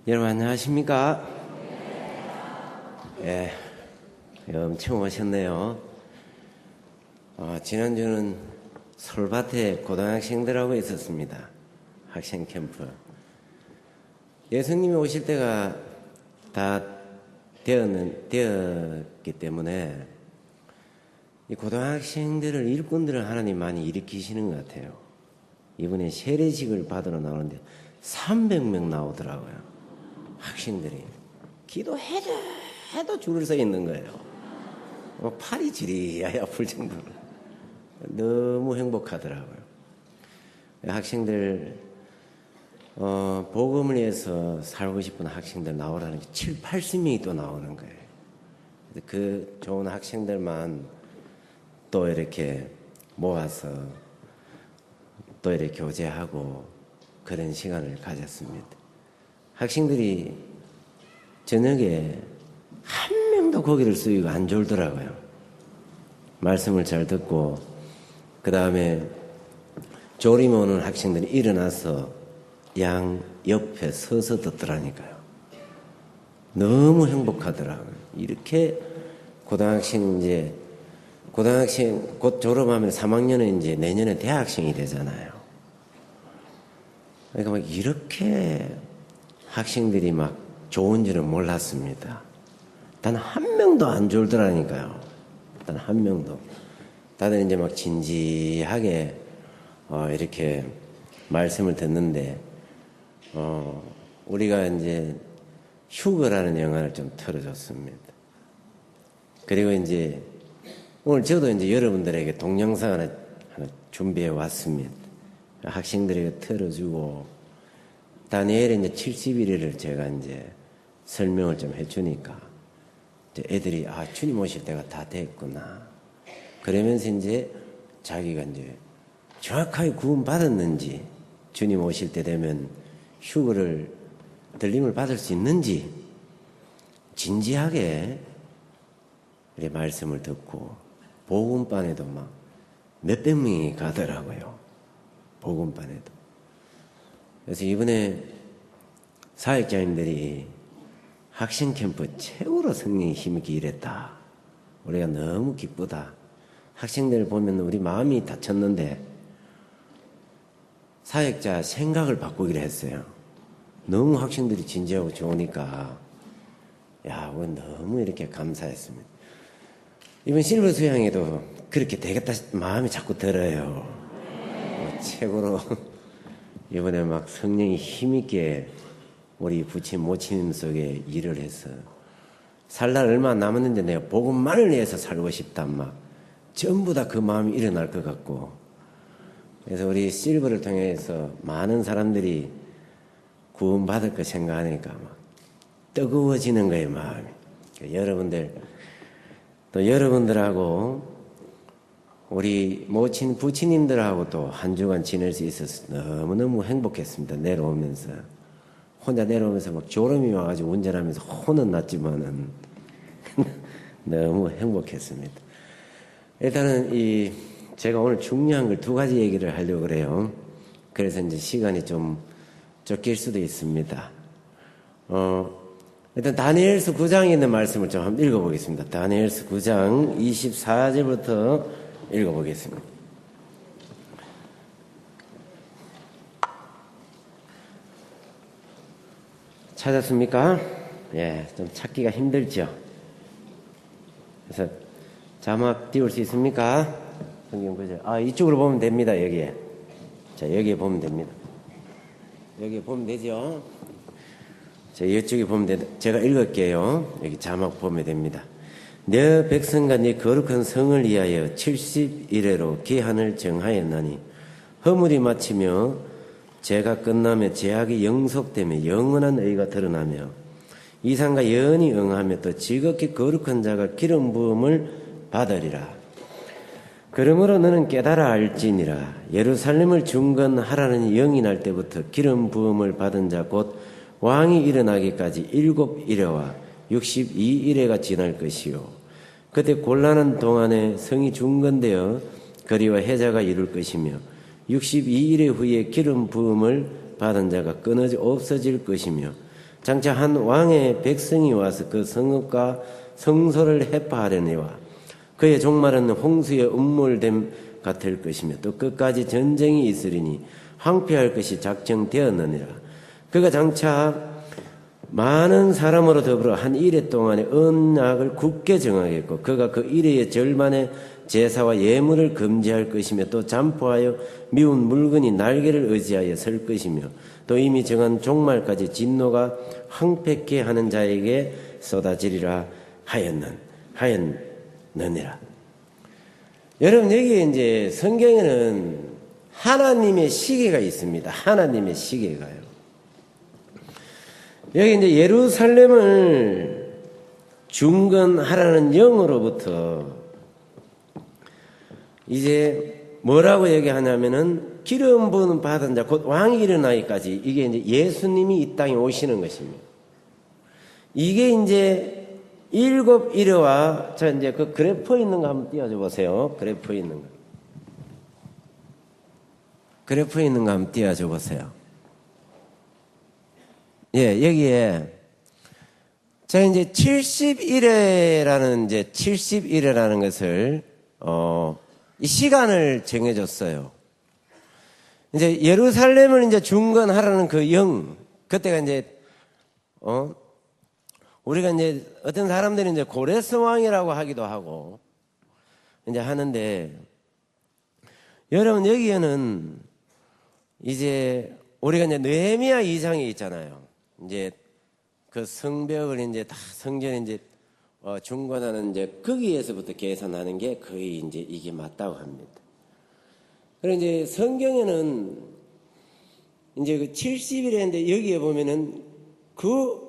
여러분 안녕하십니까? 예, 엄청 오셨네요. 지난주는 솔밭에 고등학생들하고 있었습니다. 학생 캠프. 예수님이 오실 때가 다 되었기 때문에 이 고등학생들을, 일꾼들을 하나님 많이 일으키시는 것 같아요. 이번에 세례식을 받으러 나오는데 300명 나오더라고요. 학생들이 기도해도 줄을 서 있는 거예요. 팔이 지리하게 아플 정도로 너무 행복하더라고요. 학생들 복음을 위해서 살고 싶은 학생들 나오라는 게 7, 80명이 또 나오는 거예요. 그 좋은 학생들만 또 이렇게 모아서 또 이렇게 교제하고 그런 시간을 가졌습니다. 학생들이 저녁에 한 명도 고개를 숙이고 안 졸더라고요. 말씀을 잘 듣고 그 다음에 졸음이 오는 학생들이 일어나서 양 옆에 서서 듣더라니까요. 너무 행복하더라고요. 이렇게 고등학생 곧 졸업하면 3학년에 이제 내년에 대학생이 되잖아요. 그러니까 막 이렇게 학생들이 막 좋은 줄은 몰랐습니다. 단 한 명도 안 졸더라니까요. 단 한 명도. 다들 이제 막 진지하게 이렇게 말씀을 듣는데 우리가 이제 휴거라는 영화를 좀 틀어줬습니다. 그리고 이제 오늘 저도 이제 여러분들에게 동영상 하나 준비해 왔습니다. 학생들에게 틀어주고 다니엘의 이제 70일을 제가 이제 설명을 좀 해주니까 이제 애들이 주님 오실 때가 다 됐구나. 그러면서 이제 자기가 이제 정확하게 구원 받았는지, 주님 오실 때 되면 휴거를 들림을 받을 수 있는지 진지하게 이렇게 말씀을 듣고 복음반에도 막 몇백 명이 가더라고요. 복음반에도. 그래서 이번에 사역자님들이 학생 캠프 최고로 성령이 힘있게 일했다. 우리가 너무 기쁘다. 학생들 보면 우리 마음이 다쳤는데 사역자 생각을 바꾸기로 했어요. 너무 학생들이 진지하고 좋으니까 우리 너무 이렇게 감사했습니다. 이번 실버 수양에도 그렇게 되겠다 마음이 자꾸 들어요. 최고로 이번에 막 성령이 힘있게 우리 부친 모친 속에 일을 해서 살 날 얼마 남았는데 내가 복음만을 위해서 살고 싶다 막 전부 다 그 마음이 일어날 것 같고, 그래서 우리 실버를 통해서 많은 사람들이 구원받을 거 생각하니까 막 뜨거워지는 거예요, 마음이. 여러분들 또 여러분들하고 우리 모친 부친님들하고 또 한 주간 지낼 수 있어서 너무너무 행복했습니다. 내려오면서 혼자 내려오면서 막 졸음이 와가지고 운전하면서 혼은 났지만은 너무 행복했습니다. 일단은 제가 오늘 중요한 걸 2가지 얘기를 하려고 그래요. 그래서 이제 시간이 좀 쫓길 수도 있습니다. 일단 다니엘서 9장에 있는 말씀을 좀 한번 읽어보겠습니다. 다니엘서 9장 24절부터 읽어보겠습니다. 찾았습니까? 예, 좀 찾기가 힘들죠. 그래서 자막 띄울 수 있습니까? 성경 보죠. 이쪽으로 보면 됩니다. 여기에. 자, 여기에 보면 됩니다. 여기에 보면 되죠. 자, 이쪽에 보면 돼. 제가 읽을게요. 여기 자막 보면 됩니다. 내 백성과 네 거룩한 성을 위하여 70일에로 기한을 정하였나니 허물이 마치며 죄가 끝나며 죄악이 영속되며 영원한 의가 드러나며 이상과 예언이 응하며 또 지극히 거룩한 자가 기름 부음을 받으리라. 그러므로 너는 깨달아 알지니라. 예루살렘을 중건하라는 영이 날 때부터 기름 부음을 받은 자 곧 왕이 일어나기까지 7일에와 62일에가 지날 것이요. 그때 곤란한 동안에 성이 중건되어 거리와 해자가 이룰 것이며 62일 후에 기름 부음을 받은 자가 끊어져 없어질 것이며 장차 한 왕의 백성이 와서 그 성읍과 성소를 해파하려니와 그의 종말은 홍수에 음몰됨 같을 것이며 또 끝까지 전쟁이 있으리니 황폐할 것이 작정되었느니라. 그가 장차 많은 사람으로 더불어 한 이레 동안의 언약을 굳게 정하겠고 그가 그 이레의 절반의 제사와 예물을 금지할 것이며 또 잠포하여 미운 물건이 날개를 의지하여 설 것이며 또 이미 정한 종말까지 진노가 황폐케 하는 자에게 쏟아지리라 하였느니라. 여러분, 여기에 이제 성경에는 하나님의 시계가 있습니다. 하나님의 시계가요. 여기 이제 예루살렘을 중건하라는 영으로부터 이제 뭐라고 얘기하냐면은 기름 부음 받은 자, 곧 왕이 일어나기까지 이게 이제 예수님이 이 땅에 오시는 것입니다. 이게 이제 일곱 이레와, 자, 이제 그 그래프 있는 거 한번 띄워줘 보세요. 그래프 있는 거. 그래프 있는 거 한번 띄워줘 보세요. 예, 여기에, 자, 이제 71회라는, 이제 71회라는 것을, 이 시간을 정해줬어요. 이제 예루살렘을 이제 중건하라는 그 영, 그때가 이제, 우리가 이제 어떤 사람들이 이제 고레스 왕이라고 하기도 하고, 이제 하는데, 여러분, 여기에는 이제 우리가 이제 느헤미야 2장에 있잖아요. 이제 그 성벽을 이제 다 성전에 이제 중건하는 이제 거기에서부터 계산하는 게 거의 이제 이게 맞다고 합니다. 그리고 이제 성경에는 이제 그 70일인데 여기에 보면은 그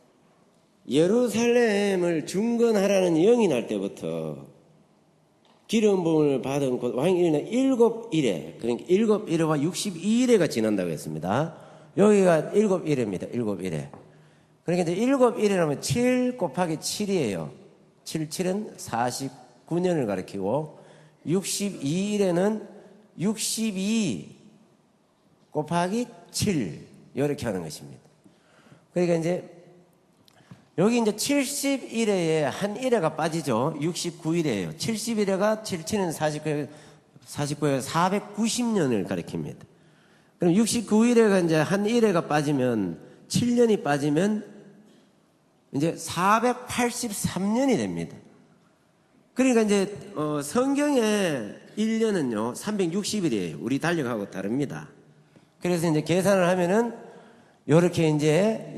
예루살렘을 중건하라는 영이 날 때부터 기름 부음을 받은 곧 왕이 일어나 7일에, 그러니까 7일에와 62일에가 지난다고 했습니다. 여기가 7일입니다. 7일에. 그러니까 이제 7일이라면 7 곱하기 7이에요. 7은 49년을 가리키고 62일에는 62 곱하기 7 이렇게 하는 것입니다. 그러니까 이제 여기 이제 71회에 한 1회가 빠지죠. 69일이에요. 71회가 77은 49회 490년을 가리킵니다. 그럼 69일에가 이제 한 1회가 빠지면 7년이 빠지면 이제 483년이 됩니다. 그러니까 이제 성경의 1년은요 360일이에요. 우리 달력하고 다릅니다. 그래서 이제 계산을 하면은 요렇게 이제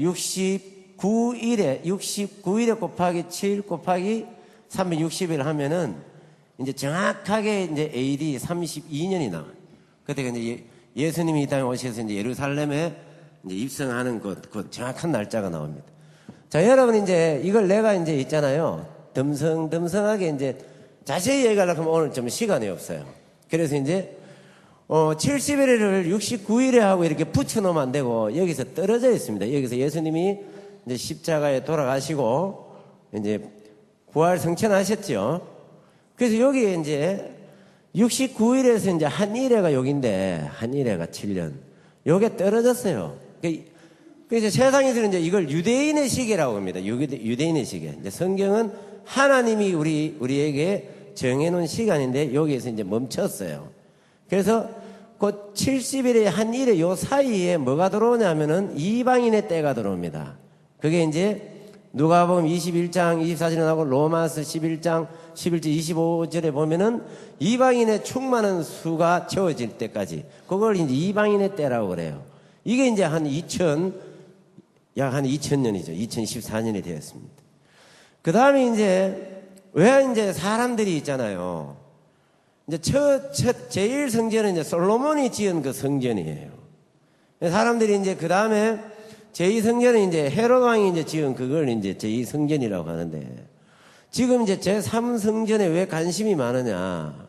69일에 곱하기 7 곱하기 360일 하면은 이제 정확하게 이제 AD 32년이 나와요. 그때가 이제 예수님이 이 땅에 오셔서 이제 예루살렘에 이제 입성하는 그 정확한 날짜가 나옵니다. 자, 여러분 이제 이걸 내가 이제 있잖아요. 덤성하게 이제 자세히 얘기하려고 하면 오늘 좀 시간이 없어요. 그래서 이제 70일을 69일에 하고 이렇게 붙여놓으면 안 되고 여기서 떨어져 있습니다. 여기서 예수님이 이제 십자가에 돌아가시고 이제 부활 성천하셨죠. 그래서 여기에 이제 69일에서 이제 한 일회가 여기인데 한 일회가 7년. 요게 떨어졌어요. 그래서 세상에서는 이제 이걸 유대인의 시계라고 합니다. 유대인의 시계. 이제 성경은 하나님이 우리에게 정해놓은 시간인데 여기에서 이제 멈췄어요. 그래서 그 70일에 한 일에 요 사이에 뭐가 들어오냐면은 이방인의 때가 들어옵니다. 그게 이제 누가복음 21장 24절에 나오고 로마서 11장 11절 25절에 보면은 이방인의 충만한 수가 채워질 때까지 그걸 이제 이방인의 때라고 그래요. 이게 이제 약 한 2000년이죠. 2014년이 되었습니다. 그 다음에 이제 왜 이제 사람들이 있잖아요. 이제 제일 성전은 이제 솔로몬이 지은 그 성전이에요. 사람들이 이제 그 다음에 제2성전은 이제 헤롯 왕이 이제 지은 그걸 이제 제2성전이라고 하는데 지금 이제 제3성전에 왜 관심이 많으냐.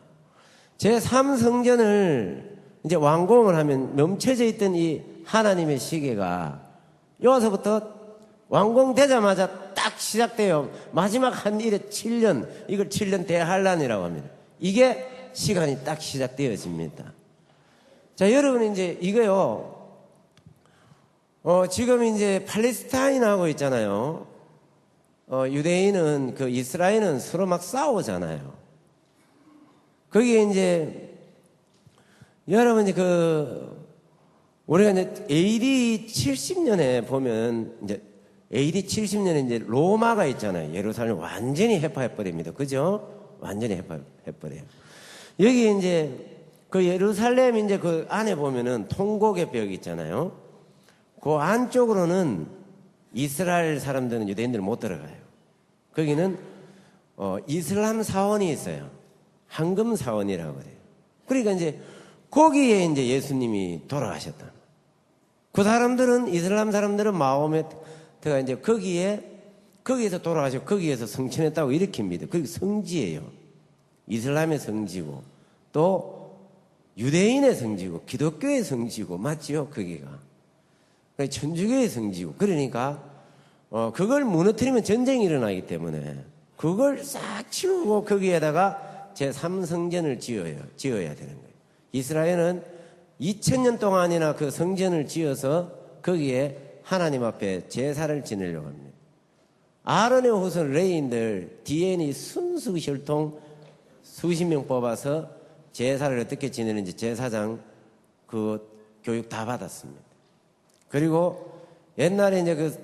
제3성전을 이제 완공을 하면 멈춰져 있던 이 하나님의 시계가 여기서부터 완공되자마자 딱 시작돼요. 마지막 한 일에 7년, 이걸 7년 대환란이라고 합니다. 이게 시간이 딱 시작되어집니다. 자, 여러분 이제 이거요. 지금 이제 팔레스타인하고 있잖아요. 유대인은 그 이스라엘은 서로 막 싸우잖아요. 거기에 이제 여러분 우리가 이제 AD 70년에 보면 이제 AD 70년에 이제 로마가 있잖아요. 예루살렘 완전히 해파해버립니다. 그죠? 완전히 해파해버려요. 여기 이제 그 예루살렘 이제 그 안에 보면은 통곡의 벽이 있잖아요. 그 안쪽으로는 이스라엘 사람들은 유대인들 못 들어가요. 거기는 이슬람 사원이 있어요. 황금 사원이라고 그래요. 그러니까 이제 거기에 이제 예수님이 돌아가셨다. 그 사람들은 이슬람 사람들은 마호메트가 이제 거기에서 돌아가시고 거기에서 성천했다고 이렇게 믿어요. 그게 성지예요. 이슬람의 성지고 또 유대인의 성지고 기독교의 성지고 맞지요? 거기가 천주교의 성지고 그러니까 그걸 무너뜨리면 전쟁이 일어나기 때문에 그걸 싹 치우고 거기에다가 제3성전을 지어야 되는 거예요. 이스라엘은 2000년 동안이나 그 성전을 지어서 거기에 하나님 앞에 제사를 지내려고 합니다. 아론의 후손 레위인들 DNA 순수 혈통 수십 명 뽑아서 제사를 어떻게 지내는지 제사장 그 교육 다 받았습니다. 그리고 옛날에 이제 그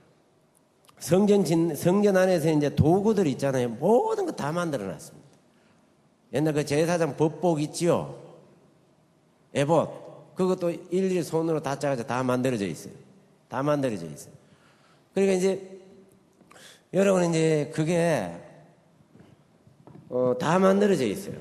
성전 안에서 이제 도구들 있잖아요. 모든 거 다 만들어 놨습니다. 옛날 그 제사장 법복 있지요? 에봇. 그것도 일일이 손으로 다 짜가지고 다 만들어져 있어요. 다 만들어져 있어요. 그러니까 이제, 여러분 이제 그게, 다 만들어져 있어요.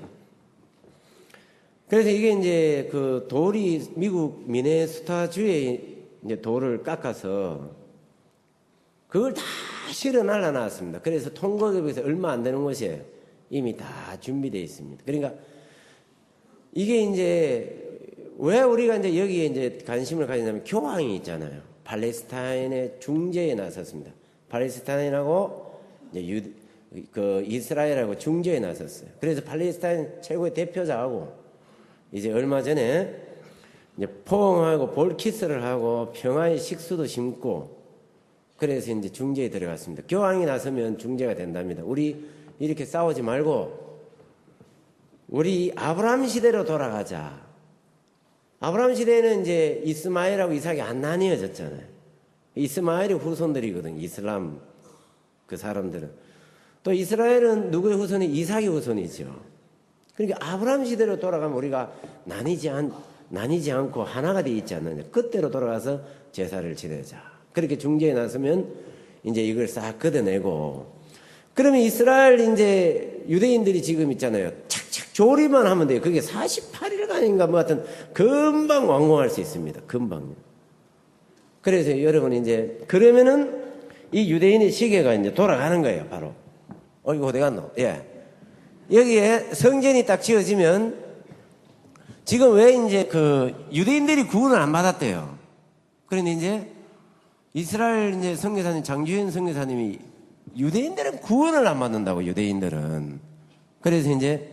그래서 이게 이제 그 돌이 미국 미네소타주에 이제 돌을 깎아서 그걸 다 실어 날라놨습니다. 그래서 통곡에 비해서 얼마 안 되는 곳이에요. 이미 다 준비되어 있습니다. 그러니까 이게 이제 왜 우리가 이제 여기에 이제 관심을 가지냐면 교황이 있잖아요. 팔레스타인의 중재에 나섰습니다. 팔레스타인하고 이제 그 이스라엘하고 중재에 나섰어요. 그래서 팔레스타인 최고의 대표자하고 이제 얼마 전에 이제 포옹하고 볼키스를 하고 평화의 식수도 심고 그래서 이제 중재에 들어갔습니다. 교황이 나서면 중재가 된답니다. 우리 이렇게 싸우지 말고 우리 아브라함 시대로 돌아가자. 아브라함 시대에는 이제 이스마엘하고 이삭이 안 나뉘어졌잖아요. 이스마엘이 후손들이거든요. 이슬람 그 사람들은. 또 이스라엘은 누구의 후손이? 이삭의 후손이죠. 그러니까 아브라함 시대로 돌아가면 우리가 나뉘지 않고 하나가 되어 있지 않느냐. 그때로 돌아가서 제사를 지내자. 그렇게 중재에 나서면 이제 이걸 싹 걷어내고 그러면 이스라엘 이제 유대인들이 지금 있잖아요. 착착 조리만 하면 돼요. 그게 48일간인가 뭐 하여튼 금방 완공할 수 있습니다. 금방. 그래서 여러분 이제 그러면은 이 유대인의 시계가 이제 돌아가는 거예요. 바로. 이거 어디 갔노? 예. 여기에 성전이 딱 지어지면 지금 왜 이제 그 유대인들이 구원을 안 받았대요. 그런데 이제 이스라엘 이제 선교사님 장주현 선교사님이 유대인들은 구원을 안 받는다고 유대인들은. 그래서 이제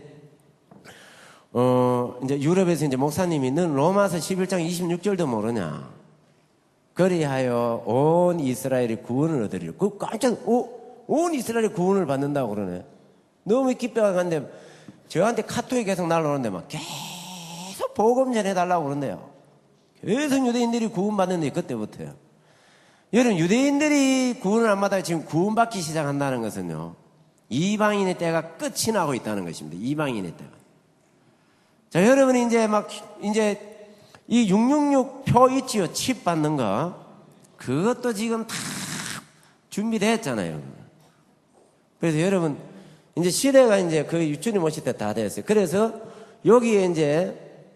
이제 유럽에서 이제 목사님이 넌 로마서 11장 26절도 모르냐? 그리하여 온 이스라엘이 구원을 얻으리라. 그 깜짝 온 이스라엘이 구원을 받는다고 그러네. 너무 기뻐하는데 저한테 카톡이 계속 날라오는데 막 계속 복음 전해달라고 그러는데요. 계속 유대인들이 구원받는데 그때부터요. 여러분 유대인들이 구원을 안 받아 지금 구원받기 시작한다는 것은요. 이방인의 때가 끝이 나고 있다는 것입니다. 이방인의 때가. 자, 여러분이 이제 이 666 표 있지요. 칩 받는 거. 그것도 지금 다 준비됐잖아요. 그래서 여러분 이제 시대가 이제 그 유치원이 모실 때 다 됐어요. 그래서 여기에 이제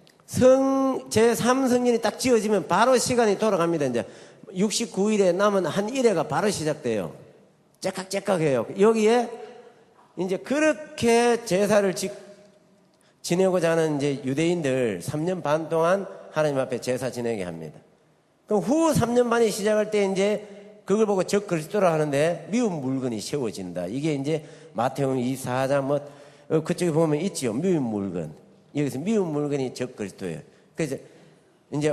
제3성전이 딱 지어지면 바로 시간이 돌아갑니다. 이제 69일에 남은 한 1회가 바로 시작돼요. 째깍째깍해요. 여기에 이제 그렇게 제사를 지내고자 하는 이제 유대인들 3년 반 동안 하나님 앞에 제사 지내게 합니다. 그럼 후 3년 반이 시작할 때 이제 그걸 보고 적 그리스도라 하는데 미운 물건이 세워진다. 이게 이제 마태복음 24장 그쪽에 보면 있지요. 미운 물건. 여기서 미운 물건이 적 그리스도예요. 그래서 이제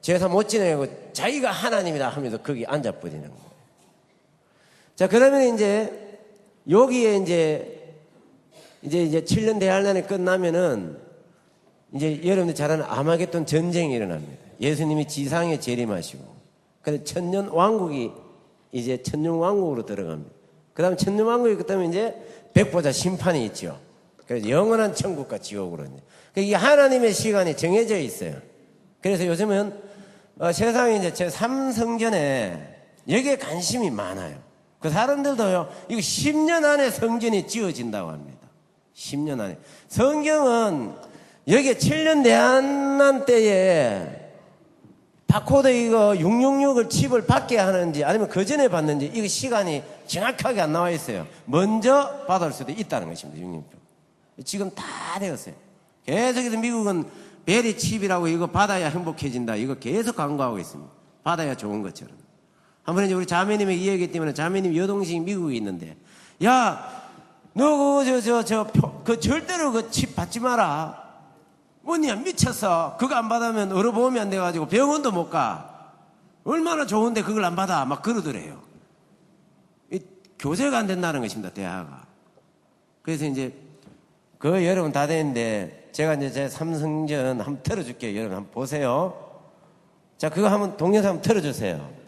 제사 못 지내고 자기가 하나님이다 하면서 거기 앉아버리는 거예요. 자, 그러면 이제 여기에 이제 7년 대환란이 끝나면은 이제 여러분들 잘 아는 아마겟돈 전쟁이 일어납니다. 예수님이 지상에 재림하시고, 그래서 천년 왕국이 이제 천년 왕국으로 들어갑니다. 그 다음에 천년 왕국이 끝나면 이제 백보자 심판이 있죠. 그래서 영원한 천국과 지옥으로. 이게 하나님의 시간이 정해져 있어요. 그래서 요즘은 세상에 이제 제3성전에 여기에 관심이 많아요. 그 사람들도요, 이거 10년 안에 성전이 지어진다고 합니다. 10년 안에. 성경은 여기에 7년 대환란 때에 바코드 이거 666을 칩을 받게 하는지 아니면 그 전에 받는지 이거 시간이 정확하게 안 나와 있어요. 먼저 받을 수도 있다는 것입니다. 666. 지금 다 되었어요. 계속해서 미국은 베리 칩이라고 이거 받아야 행복해진다. 이거 계속 광고하고 있습니다. 받아야 좋은 것처럼. 한 번에 우리 자매님에게 이야기했기 때문에 자매님 여동생이 미국에 있는데, 야, 너 그 절대로 그 칩 받지 마라. 뭐냐, 미쳤어. 그거 안 받으면 얼어보험이 안 돼가지고 병원도 못 가. 얼마나 좋은데 그걸 안 받아. 막 그러더래요. 교제가 안 된다는 것입니다, 대화가. 그래서 이제, 그거 여러분 다 되는데, 제가 이제 제 삼성전 한번 틀어줄게요. 여러분 한번 보세요. 자, 그거 한번 동영상 한번 틀어주세요.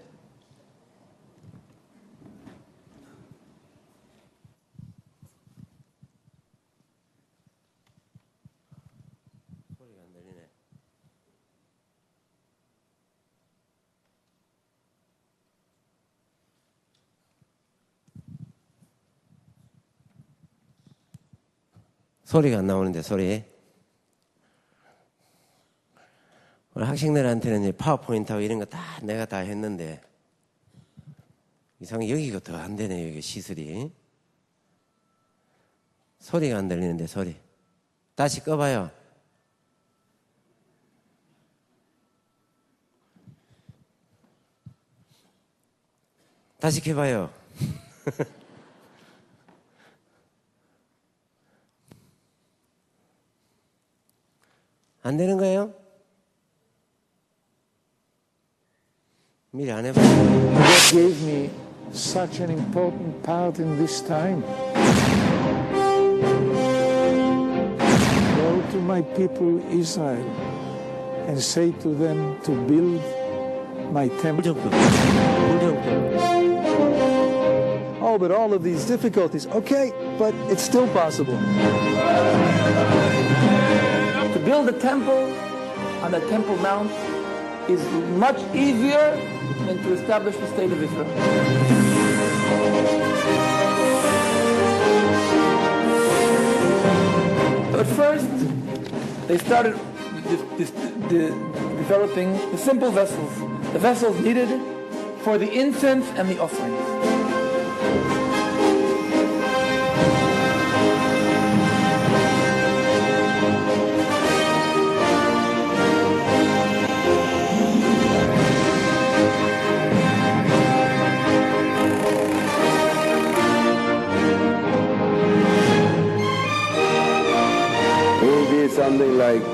소리가 안 들리네. 소리가 안 나오는데, 소리. 우리 학생들한테는 이제 파워포인트하고 이런 거 다 내가 다 했는데, 이상하게 여기가 더 안 되네요, 여기 시술이. 소리가 안 들리는데, 소리. 다시 꺼봐요. 다시 켜봐요. 안 되는 거예요? 미리 안 해봐요. God gave me such an important part in this time. Go to my people Israel and say to them to build my temple. Oh, but all of these difficulties. Okay, but it's still possible. To build a temple on the Temple Mount is much easier than to establish the state of Israel. So at first, they started developing the simple vessels, the vessels needed for the incense and the offerings. Something like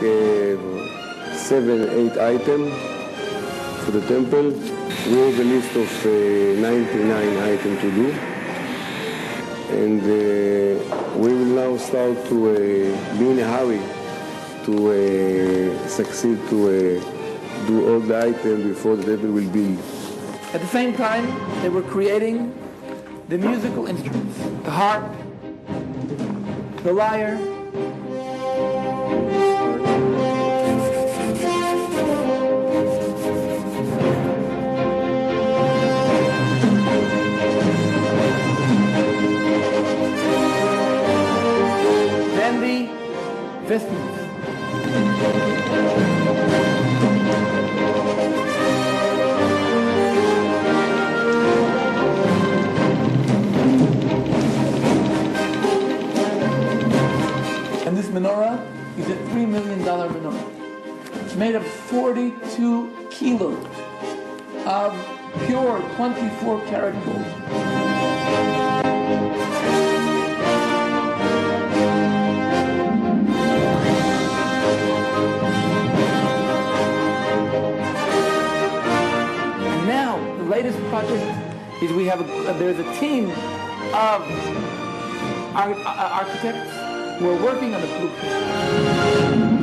7-8 items for the temple. We have a list of 99 items to do. And we will now start to be in a hurry to succeed to do all the items before the temple will be. At the same time, they were creating the musical instruments, the harp, the lyre, vestments. And this menorah is a $3 million menorah. It's made of 42 kilos of pure 24 karat gold. latest project is there's a team of architects who are working on the blueprint.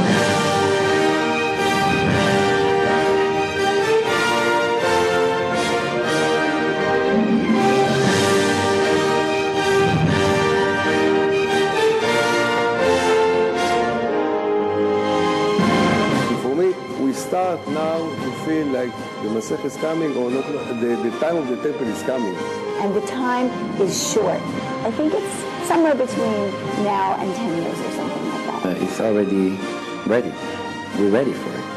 Start now to feel like the Masech is coming, or not, the time of the temple is coming. And the time is short. I think it's somewhere between now and 10 years or something like that. It's already ready. We're ready for it.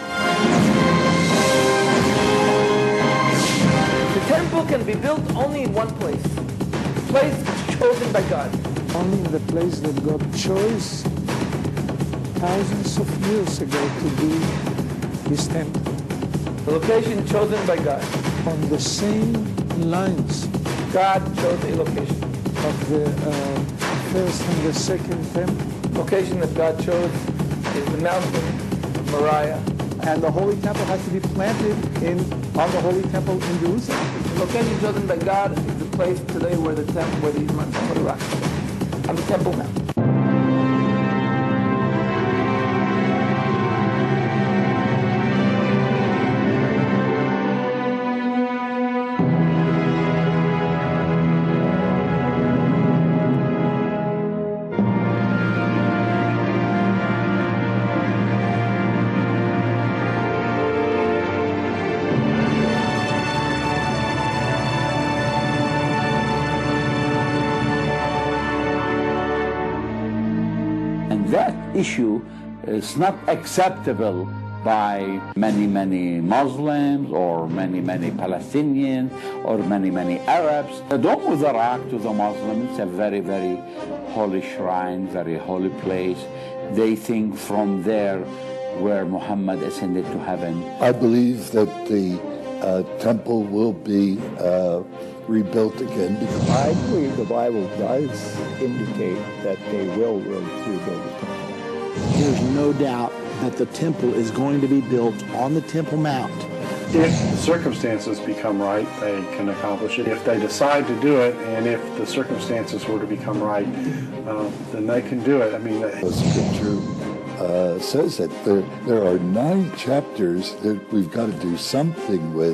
The temple can be built only in one place, the place chosen by God. Only in the place that God chose thousands of years ago to be His temple. The location chosen by God. On the same lines God chose a location. of the first and the second temple. Location that God chose is the mountain Moriah. And the Holy Temple has to be planted on the Holy Temple in Jerusalem. The location chosen by God is the place today where the rock is, on the Temple Mount. That issue is not acceptable by many Muslims or many Palestinians or many Arabs. The Dome of the Rock to the Muslims, it's a very holy shrine, very holy place. They think from there where Muhammad ascended to heaven. I believe that the temple will be rebuilt again. I believe the Bible does indicate that they will rebuild the temple. There's no doubt that the temple is going to be built on the Temple Mount. If the circumstances become right, they can accomplish it. If they decide to do it, and if the circumstances were to become right, then they can do it. I mean, the scripture says that there are 9 chapters that we've got to do something with.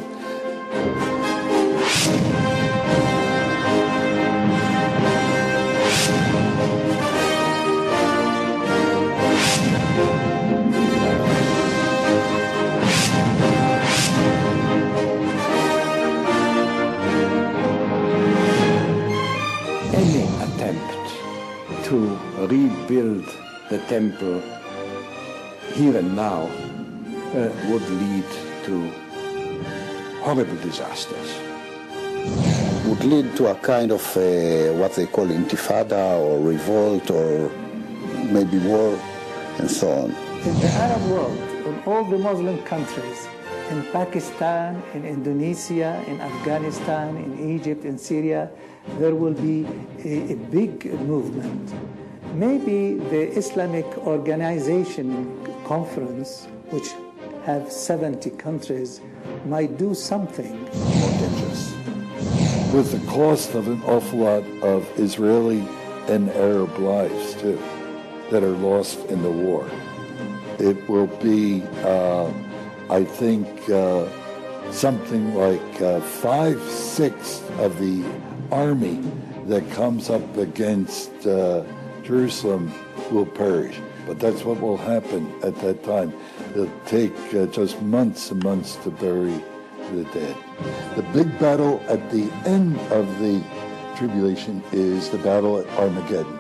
To rebuild the temple here and now would lead to horrible disasters. Would lead to a kind of what they call intifada or revolt or maybe war and so on. In the Arab world, in all the Muslim countries, in Pakistan, in Indonesia, in Afghanistan, in Egypt, in Syria, there will be a big movement. Maybe the Islamic Organization Conference, which have 70 countries, might do something more dangerous. With the cost of an awful lot of Israeli and Arab lives, too, that are lost in the war. It will be, I think, something like 5/6 of the army that comes up against Jerusalem will perish. But that's what will happen at that time. It'll take just months and months to bury the dead. The big battle at the end of the tribulation is the battle at Armageddon.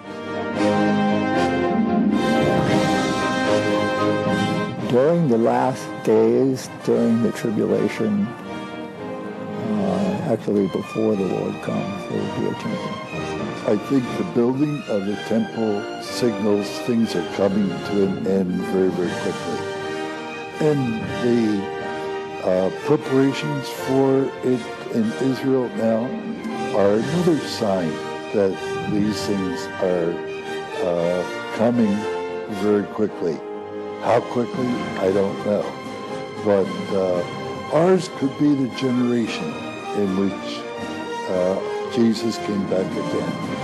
During the last days, during the tribulation, actually before the Lord comes, there will be a temple. I think the building of the temple signals things are coming to an end very quickly. And the preparations for it in Israel now are another sign that these things are coming very quickly. How quickly, I don't know. But ours could be the generation in which Jesus came back again.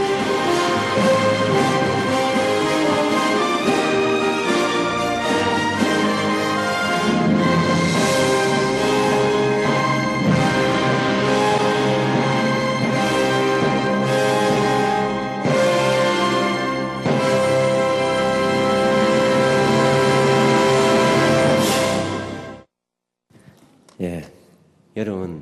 예, 여러분,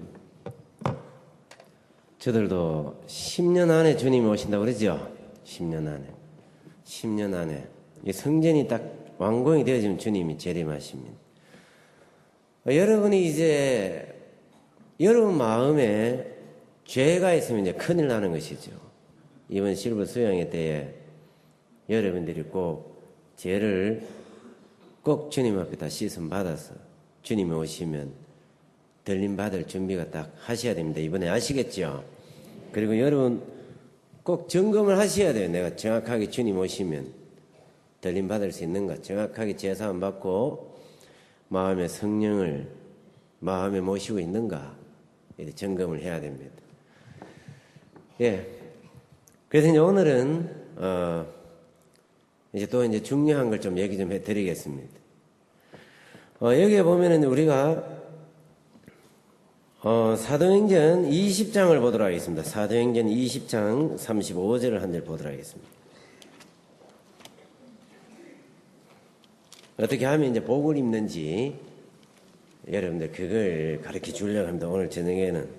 저들도 10년 안에 주님이 오신다고 그러죠? 10년 안에. 10년 안에. 이 성전이 딱 완공이 되어지면 주님이 재림하십니다. 여러분이 이제, 여러분 마음에 죄가 있으면 이제 큰일 나는 것이죠. 이번 실버 수양회 때에 여러분들이 꼭 죄를 꼭 주님 앞에 다 씻음 받아서 주님이 오시면 들림 받을 준비가 딱 하셔야 됩니다. 이번에 아시겠죠? 그리고 여러분 꼭 점검을 하셔야 돼요. 내가 정확하게 주님 오시면 들림 받을 수 있는가? 정확하게 제사함 받고 마음의 성령을 마음에 모시고 있는가? 이렇게 점검을 해야 됩니다. 예. 그래서 이제 오늘은 이제 또 이제 중요한 걸 좀 얘기 좀 해드리겠습니다. 여기에 보면은 우리가 사도행전 20장을 보도록 하겠습니다. 사도행전 20장 35절을 한 절 보도록 하겠습니다. 어떻게 하면 이제 복을 입는지 여러분들 그걸 가르쳐 주려고 합니다. 오늘 저녁에는.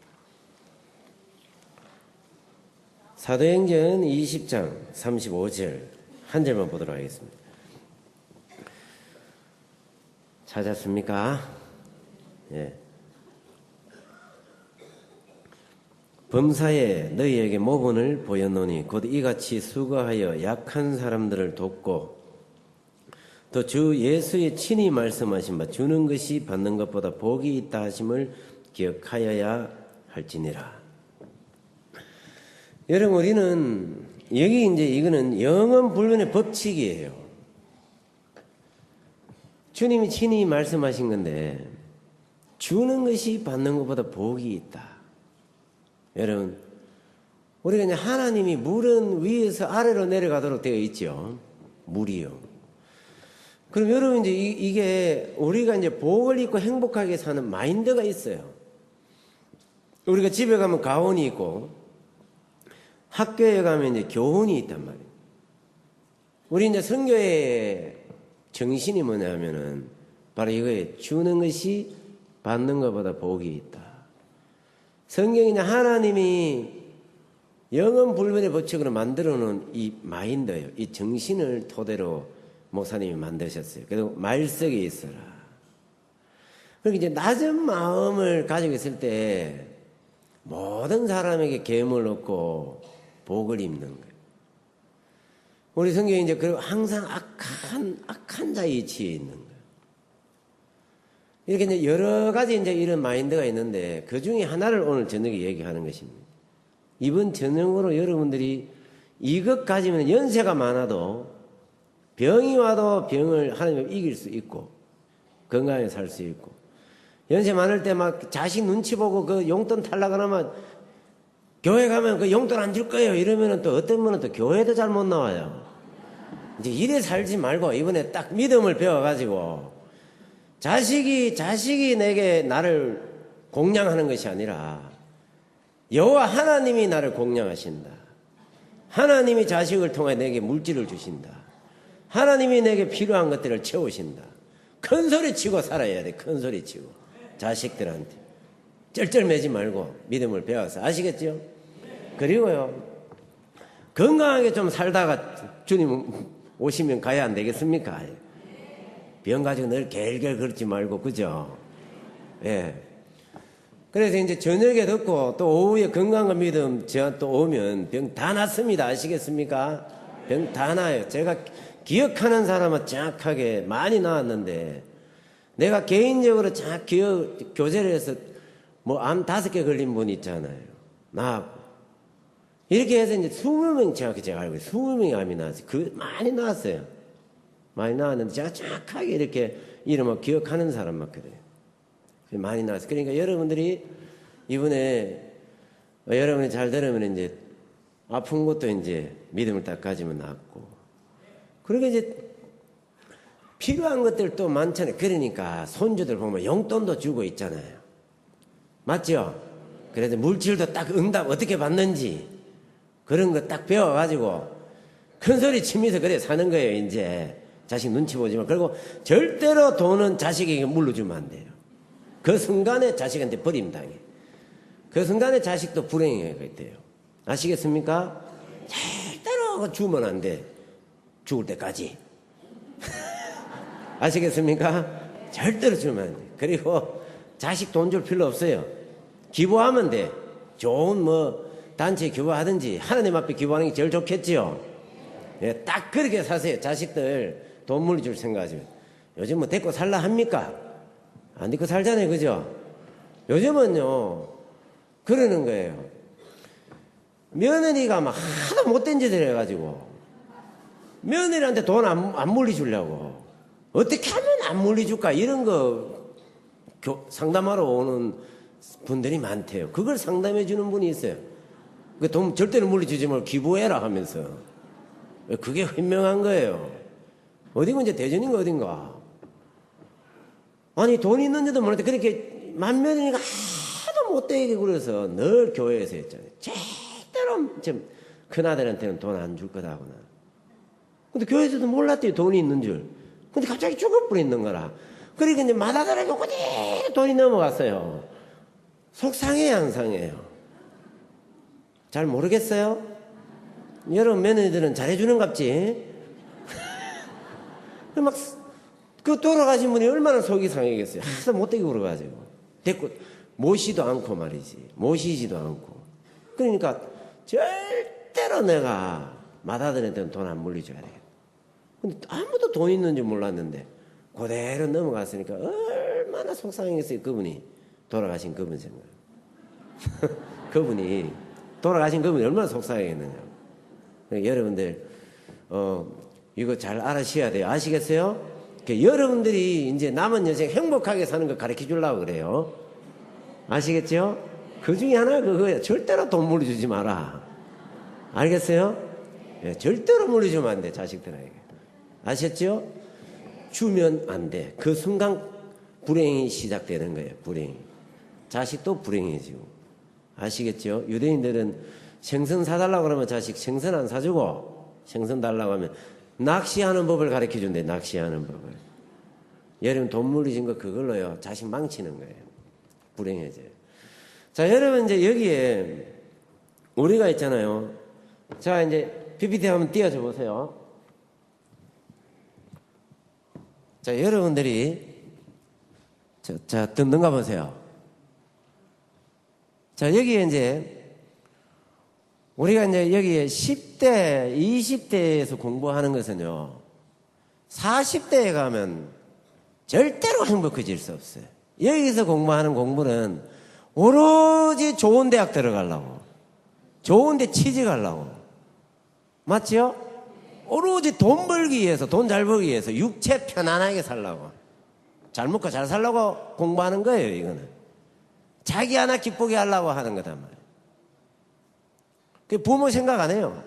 사도행전 20장 35절 한 절만 보도록 하겠습니다. 찾았습니까? 예. 범사에 너희에게 모본을 보였노니 곧 이같이 수고하여 약한 사람들을 돕고 또 주 예수의 친히 말씀하신 바 주는 것이 받는 것보다 복이 있다 하심을 기억하여야 할지니라. 여러분, 우리는 여기 이제 이거는 영원불변의 법칙이에요. 주님이 친히 말씀하신 건데 주는 것이 받는 것보다 복이 있다. 여러분, 우리가 이제 하나님이 물은 위에서 아래로 내려가도록 되어 있죠. 물이요. 그럼 여러분 이제 이게 우리가 이제 복을 입고 행복하게 사는 마인드가 있어요. 우리가 집에 가면 가온이 있고 학교에 가면 이제 교훈이 있단 말이에요. 우리 이제 선교의 정신이 뭐냐 하면은 바로 이거에 주는 것이 받는 것보다 복이 있다. 성경이냐 하나님이 영원불변의 법칙으로 만들어 놓은 이 마인드예요. 이 정신을 토대로 목사님이 만드셨어요. 그리고 말석에 있어라. 그렇게 이제 낮은 마음을 가지고 있을 때 모든 사람에게 계명을 얻고 복을 입는 거예요. 우리 성경이 이제 그리고 항상 악한 자의 위치에 있는 거예요. 이렇게 이제 여러 가지 이제 이런 마인드가 있는데 그 중에 하나를 오늘 저녁에 얘기하는 것입니다. 이번 저녁으로 여러분들이 이것 가지면 연세가 많아도 병이 와도 병을 하나님을 이길 수 있고 건강하게 살 수 있고 연세 많을 때 막 자식 눈치 보고 그 용돈 탈락 하면 교회 가면 그 용돈 안 줄 거예요 이러면은 또 어떤 분은 또 교회도 잘 못 나와요. 이제 이래 살지 말고 이번에 딱 믿음을 배워가지고 자식이 내게 나를 공양하는 것이 아니라 여호와 하나님이 나를 공양하신다. 하나님이 자식을 통해 내게 물질을 주신다. 하나님이 내게 필요한 것들을 채우신다. 큰 소리 치고 살아야 돼. 큰 소리 치고 자식들한테 쩔쩔매지 말고 믿음을 배워서 아시겠죠? 그리고요 건강하게 좀 살다가 주님 오시면 가야 안 되겠습니까? 병 가지고 늘 갤갤 걷지 말고 그죠? 예. 그래서 이제 저녁에 듣고 또 오후에 건강과 믿음 제가 또 오면 병 다 낫습니다. 아시겠습니까? 병 다 나요. 제가 기억하는 사람은 정확하게 많이 나왔는데 내가 개인적으로 쫙 교제를 해서 뭐 암 5개 걸린 분 있잖아요. 나하고 이렇게 해서 이제 20명 정확히 제가 알고 있어요. 20명이 암이 나왔어요. 많이 나왔어요. 많이 나왔는데 제가 정확하게 이렇게 이름을 기억하는 사람만 그래요. 많이 나왔어요. 그러니까 여러분들이 이번에 여러분이 잘 들으면 이제 아픈 것도 이제 믿음을 딱 가지면 낫고. 그러니까 이제 필요한 것들도 많잖아요. 그러니까 손주들 보면 용돈도 주고 있잖아요. 맞죠? 그래서 물질도 딱 응답 어떻게 받는지 그런 거 딱 배워가지고 큰 소리 치면서 그래 사는 거예요. 이제 자식 눈치 보지만. 그리고 절대로 돈은 자식에게 물려주면 안 돼요. 그 순간에 자식한테 버림당해. 그 순간에 자식도 불행해가 돼요. 아시겠습니까? 절대로 주면 안 돼. 죽을 때까지. 아시겠습니까? 절대로 주면 안 돼. 그리고 자식 돈 줄 필요 없어요. 기부하면 돼. 좋은 단체에 기부하든지 하나님 앞에 기부하는 게 제일 좋겠지요. 예, 딱 그렇게 사세요. 자식들 돈 물려줄 생각하시면. 요즘 데리고 살라 합니까? 안 데리고 살잖아요. 그죠? 요즘은요 그러는 거예요. 며느리가 막 하도 못된 짓을 해가지고 며느리한테 돈 안 물려주려고 어떻게 하면 안 물려줄까 이런 거 상담하러 오는 분들이 많대요. 그걸 상담해 주는 분이 있어요. 그 돈 절대로 물려주지 말고 기부해라 하면서. 그게 현명한 거예요. 어디가 이제 대전인가 어딘가. 아니 돈 있는지도 모르는데 그렇게 만면이니까 하도 못되게 그래서 늘 교회에서 했잖아요. 절대로 지금 큰아들한테는 돈 안 줄 거다구나. 근데 교회에서도 몰랐대요. 돈이 있는 줄. 근데 갑자기 죽어버리는 거라. 그러니까 이제 맏아들에게 그대로 돈이 넘어갔어요. 속상해요, 안 상해요? 잘 모르겠어요? 여러분 며느리들은 잘해주는갑지? 막, 그 돌아가신 분이 얼마나 속이 상하겠어요. 하도 못되게 굴어가지고. 됐고, 모시도 않고 말이지. 모시지도 않고. 그러니까, 절대로 내가 맏아들한테는 돈 안 물려줘야 되겠다. 근데 아무도 돈 있는 줄 몰랐는데, 그대로 넘어갔으니까 얼마나 속상했어요, 그분이. 돌아가신 그분 생각. 그분이, 돌아가신 그분이 얼마나 속상했느냐. 그러니까 여러분들, 이거 잘 알아셔야 돼요. 아시겠어요? 그러니까 여러분들이 이제 남은 여생 행복하게 사는 거 가르쳐 주려고 그래요. 아시겠죠? 그 중에 하나가 그거예요. 절대로 돈 물려주지 마라. 알겠어요? 예, 절대로 물려주면 안 돼, 자식들에게. 아셨죠? 주면 안 돼. 그 순간 불행이 시작되는 거예요, 불행이. 자식도 불행해지고. 아시겠죠? 유대인들은 생선 사달라고 그러면 자식 생선 안 사주고, 생선 달라고 하면 낚시하는 법을 가르쳐 준대, 낚시하는 법을. 여러분 돈 물리신 거 그걸로요, 자식 망치는 거예요. 불행해져요. 자, 여러분 이제 여기에 우리가 있잖아요. 자, 이제 PPT 한번 띄워줘 보세요. 자, 여러분들이 자, 듣는가 보세요. 자, 여기에 이제 우리가 이제 여기에 10대, 20대에서 공부하는 것은요, 40대에 가면 절대로 행복해질 수 없어요. 여기서 공부하는 공부는 오로지 좋은 대학 들어가려고, 좋은 데 취직하려고. 맞죠? 오로지 돈 벌기 위해서, 돈 잘 벌기 위해서, 육체 편안하게 살려고, 잘 먹고 잘 살려고 공부하는 거예요, 이거는. 자기 하나 기쁘게 하려고 하는 거단 말이에요. 부모 생각 안 해요.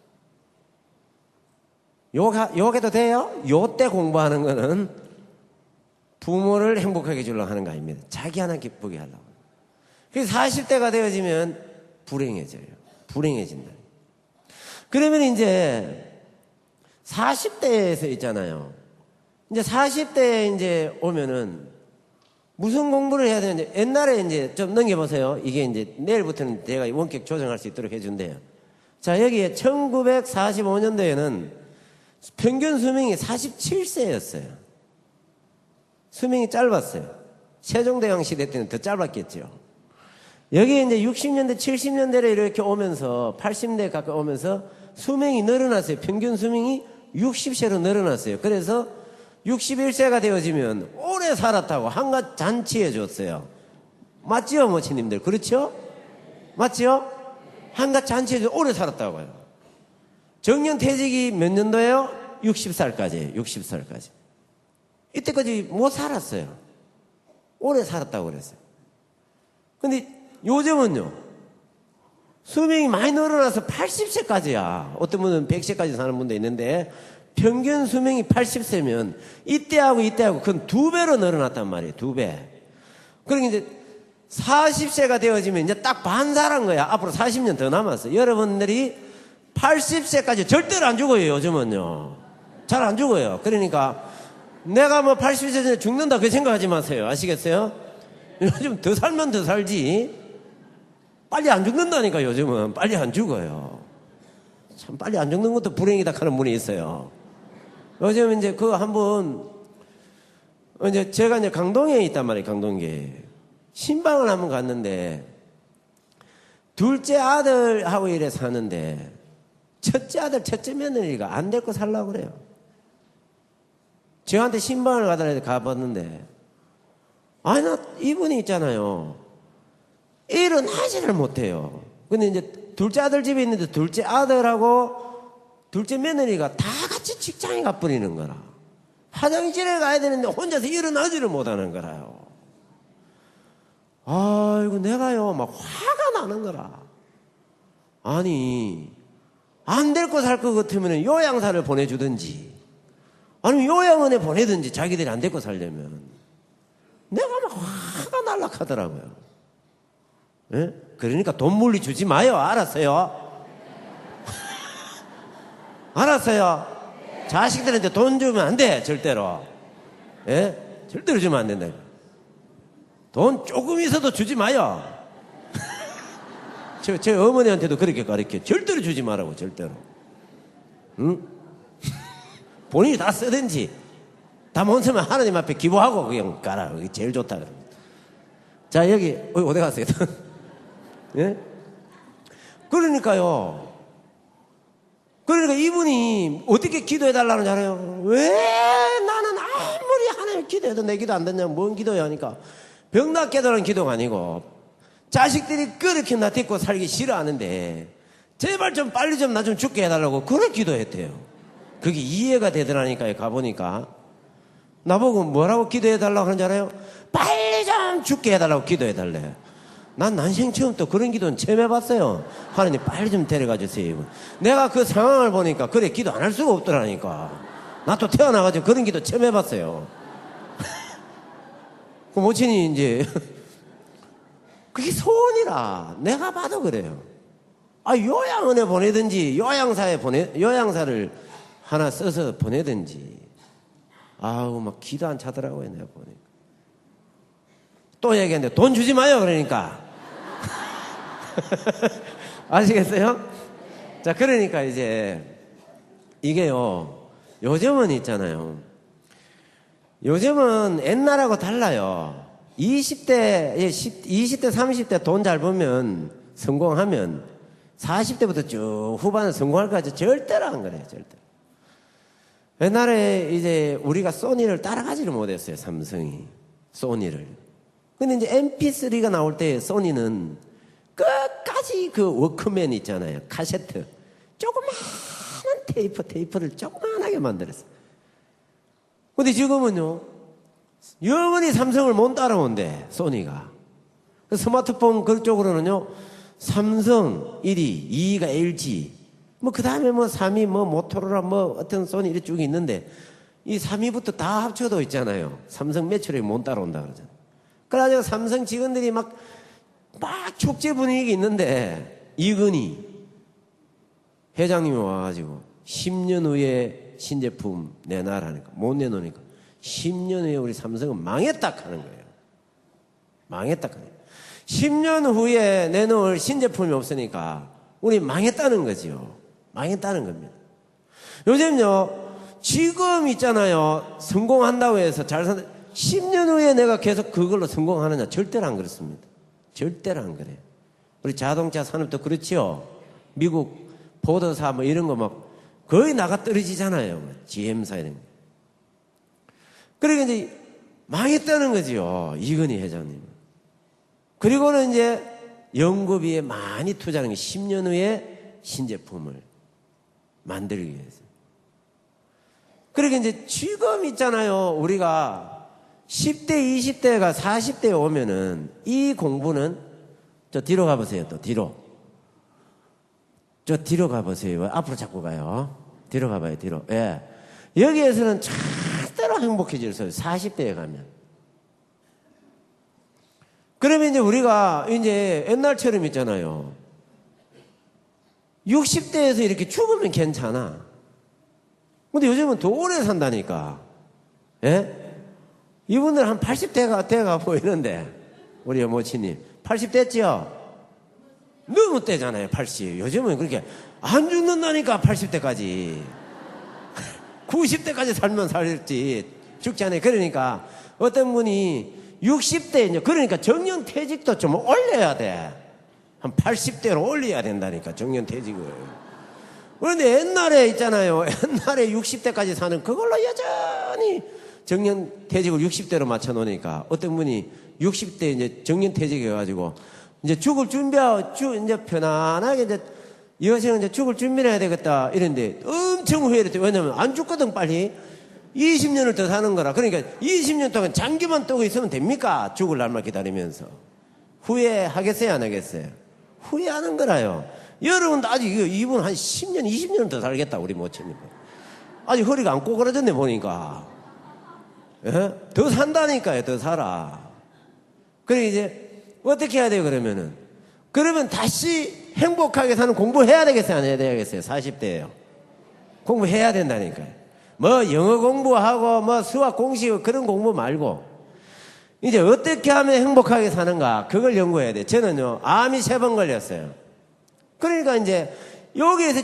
욕해도 돼요? 요때 공부하는 거는 부모를 행복하게 해주려고 하는 거 아닙니다. 자기 하나 기쁘게 하려고. 그래서 40대가 되어지면 불행해져요. 불행해진다. 그러면 이제 40대에서 있잖아요. 이제 40대에 이제 오면은 무슨 공부를 해야 되는지, 옛날에 이제 좀 넘겨보세요. 이게 이제 내일부터는 제가 원격 조정할 수 있도록 해준대요. 자, 여기에 1945년도에는 평균 수명이 47세였어요. 수명이 짧았어요. 세종대왕 시대 때는 더 짧았겠죠. 여기에 이제 60년대, 70년대로 이렇게 오면서 80년대 가까이 오면서 수명이 늘어났어요. 평균 수명이 60세로 늘어났어요. 그래서 61세가 되어지면 오래 살았다고 한갓 잔치해 줬어요. 맞지요, 모치님들? 그렇죠? 맞지요? 한갓 잔치해 줘 오래 살았다고요. 정년퇴직이 몇 년도예요? 60살까지예요. 60살까지. 이때까지 못 살았어요. 오래 살았다고 그랬어요. 근데 요즘은요, 수명이 많이 늘어나서 80세까지야. 어떤 분은 100세까지 사는 분도 있는데, 평균 수명이 80세면, 이때하고 그건 2배로 늘어났단 말이에요. 2배. 그러니까 이제, 40세가 되어지면 이제 딱 반사란 거야. 앞으로 40년 더 남았어. 여러분들이 80세까지 절대로 안 죽어요, 요즘은요. 잘 안 죽어요. 그러니까, 내가 뭐 80세 전에 죽는다, 그 생각하지 마세요. 아시겠어요? 요즘 더 살면 더 살지. 빨리 안 죽는다니까, 요즘은. 빨리 안 죽어요. 참, 빨리 안 죽는 것도 불행이다 하는 분이 있어요. 요즘 이제 그 한 분, 이제 제가 이제 강동에 있단 말이에요, 강동에. 신방을 한번 갔는데, 둘째 아들하고 이래 사는데, 첫째 아들, 첫째 며느리가 안 데리고 살라고 그래요. 저한테 신방을 가봤는데, 아니, 나, 이분이 있잖아요. 일은 하지를 못해요. 근데 이제 둘째 아들 집에 있는데 둘째 아들하고 둘째 며느리가 다 같이 직장에 가버리는 거라. 화장실에 가야 되는데 혼자서 일어나지를 못하는 거라요. 아이고, 내가요, 막 화가 나는 거라. 아니, 안 데리고 살 것 같으면 요양사를 보내주든지, 아니면 요양원에 보내든지, 자기들이 안 데리고 살려면. 내가 막 화가 날락하더라고요. 예? 그러니까 돈 물리 주지 마요. 알았어요? 알았어요? 자식들한테 돈 주면 안 돼, 절대로. 예? 절대로 주면 안 된다. 돈 조금 있어도 주지 마요. 제 어머니한테도 그렇게 가르쳐요. 절대로 주지 말라고, 절대로. 응? 본인이 다 쓰든지, 다 못 쓰면 하나님 앞에 기부하고 그냥 가라. 그게 제일 좋다. 자, 여기, 어디 갔어요? 예? 그러니까요. 그러니까 이분이 어떻게 기도해달라는 줄 알아요? 왜 나는 아무리 하나님 기도해도 내 기도 안 듣냐면 뭔 기도야 하니까, 병 낫게 해달라는 기도가 아니고, 자식들이 그렇게 나 데리고 살기 싫어하는데 제발 좀 빨리 좀 나 좀 죽게 해달라고 그래 기도했대요. 그게 이해가 되더라니까요. 가보니까 나보고 뭐라고 기도해달라고 하는 줄 알아요? 빨리 좀 죽게 해달라고 기도해달래. 난 난생 처음 또 그런 기도는 처음 해봤어요. 하나님 빨리 좀 데려가 주세요. 내가 그 상황을 보니까 그래 기도 안 할 수가 없더라니까. 나 또 태어나가지고 그런 기도 처음 해봤어요. 그 모친이 이제 그게 소원이라 내가 봐도 그래요. 아, 요양원에 보내든지 요양사를 하나 써서 보내든지. 아우, 막 기도 안 차더라고요, 내가 보니까. 또 얘기했는데 돈 주지 마요, 그러니까. 아시겠어요? 자, 그러니까 이제 이게요, 요즘은 있잖아요. 요즘은 옛날하고 달라요. 20대, 30대 돈 잘 벌면, 성공하면, 40대부터 쭉 후반에 성공할까지 절대로 안 그래요, 절대. 옛날에 이제 우리가 소니를 따라가지를 못했어요, 삼성이. 소니를. 근데 이제 MP3가 나올 때 소니는 끝까지 그 워크맨 있잖아요, 카세트. 조그마한 테이프를 조그만하게 만들었어요. 근데 지금은요, 영원히 삼성을 못 따라온대, 소니가. 스마트폰 그쪽으로는요, 삼성 1위, 2위가 LG, 뭐, 그 다음에 뭐 3위, 뭐, 모토로라, 뭐, 어떤 소니 이렇게 쭉 있는데, 이 3위부터 다 합쳐도 있잖아요. 삼성 매출액이 못 따라온다 그러잖아요. 그래가지고 삼성 직원들이 막 축제 분위기 있는데, 이근희 회장님이 와가지고, 10년 후에 신제품 내놔라니까, 못 내놓으니까, 10년 후에 우리 삼성은 망했다 하는 거예요. 망했다 하는 거예요. 10년 후에 내놓을 신제품이 없으니까 우리 망했다는 거지요. 망했다는 겁니다. 요즘요, 지금 있잖아요. 성공한다고 해서 잘 산다. 10년 후에 내가 계속 그걸로 성공하느냐? 절대로 안 그렇습니다. 절대로 안 그래요. 우리 자동차 산업도 그렇지요. 미국 포드사 뭐 이런 거 막 거의 나가 떨어지잖아요. GM사 이런 거. 그러니까 이제 망했다는 거지요. 이근희 회장님. 그리고는 이제 연구비에 많이 투자하는 게 10년 후에 신제품을 만들기 위해서. 그러니까 이제 지금 있잖아요. 우리가 10대, 20대가 40대에 오면은 이 공부는 저 뒤로 가보세요. 또 뒤로. 저 뒤로 가보세요. 앞으로 자꾸 가요. 뒤로 가봐요. 뒤로. 예. 여기에서는 절대로 행복해질 수 없어요. 40대에 가면. 그러면 이제 우리가 이제 옛날처럼 있잖아요. 60대에서 이렇게 죽으면 괜찮아. 근데 요즘은 더 오래 산다니까. 예? 이분들 한 80대가 돼가 보이는데, 우리 어머치님. 80 됐죠? 너무 떼잖아요, 80. 요즘은 그렇게 안 죽는다니까, 80대까지. 90대까지 살면 살지. 죽지 않아요. 그러니까 어떤 분이 60대, 이제 그러니까 정년퇴직도 좀 올려야 돼. 한 80대로 올려야 된다니까, 정년퇴직을. 그런데 옛날에 있잖아요. 옛날에 60대까지 사는 그걸로 여전히 정년퇴직을 60대로 맞춰놓으니까 어떤 분이 60대 이제 정년퇴직해가지고 이제 죽을 준비하고 이제 편안하게 이제 여생은 이제 죽을 준비를 해야 되겠다 이랬는데 엄청 후회를 했대요. 왜냐면 안 죽거든 빨리. 20년을 더 사는 거라. 그러니까 20년 동안 장기만 뜨고 있으면 됩니까? 죽을 날만 기다리면서. 후회하겠어요? 안 하겠어요? 후회하는 거라요. 여러분도 아직 이분 한 10년, 20년 더 살겠다, 우리 모처님. 아직 허리가 안 꼬그라졌네, 보니까. 예? 더 산다니까요, 더 살아. 그래, 이제, 어떻게 해야 돼요, 그러면은? 그러면 다시 행복하게 사는 공부해야 되겠어요, 안 해야 되겠어요? 40대예요. 공부해야 된다니까요. 뭐, 영어 공부하고, 뭐, 수학 공식, 그런 공부 말고, 이제 어떻게 하면 행복하게 사는가, 그걸 연구해야 돼. 저는요, 암이 3번 걸렸어요. 그러니까 이제 여기에서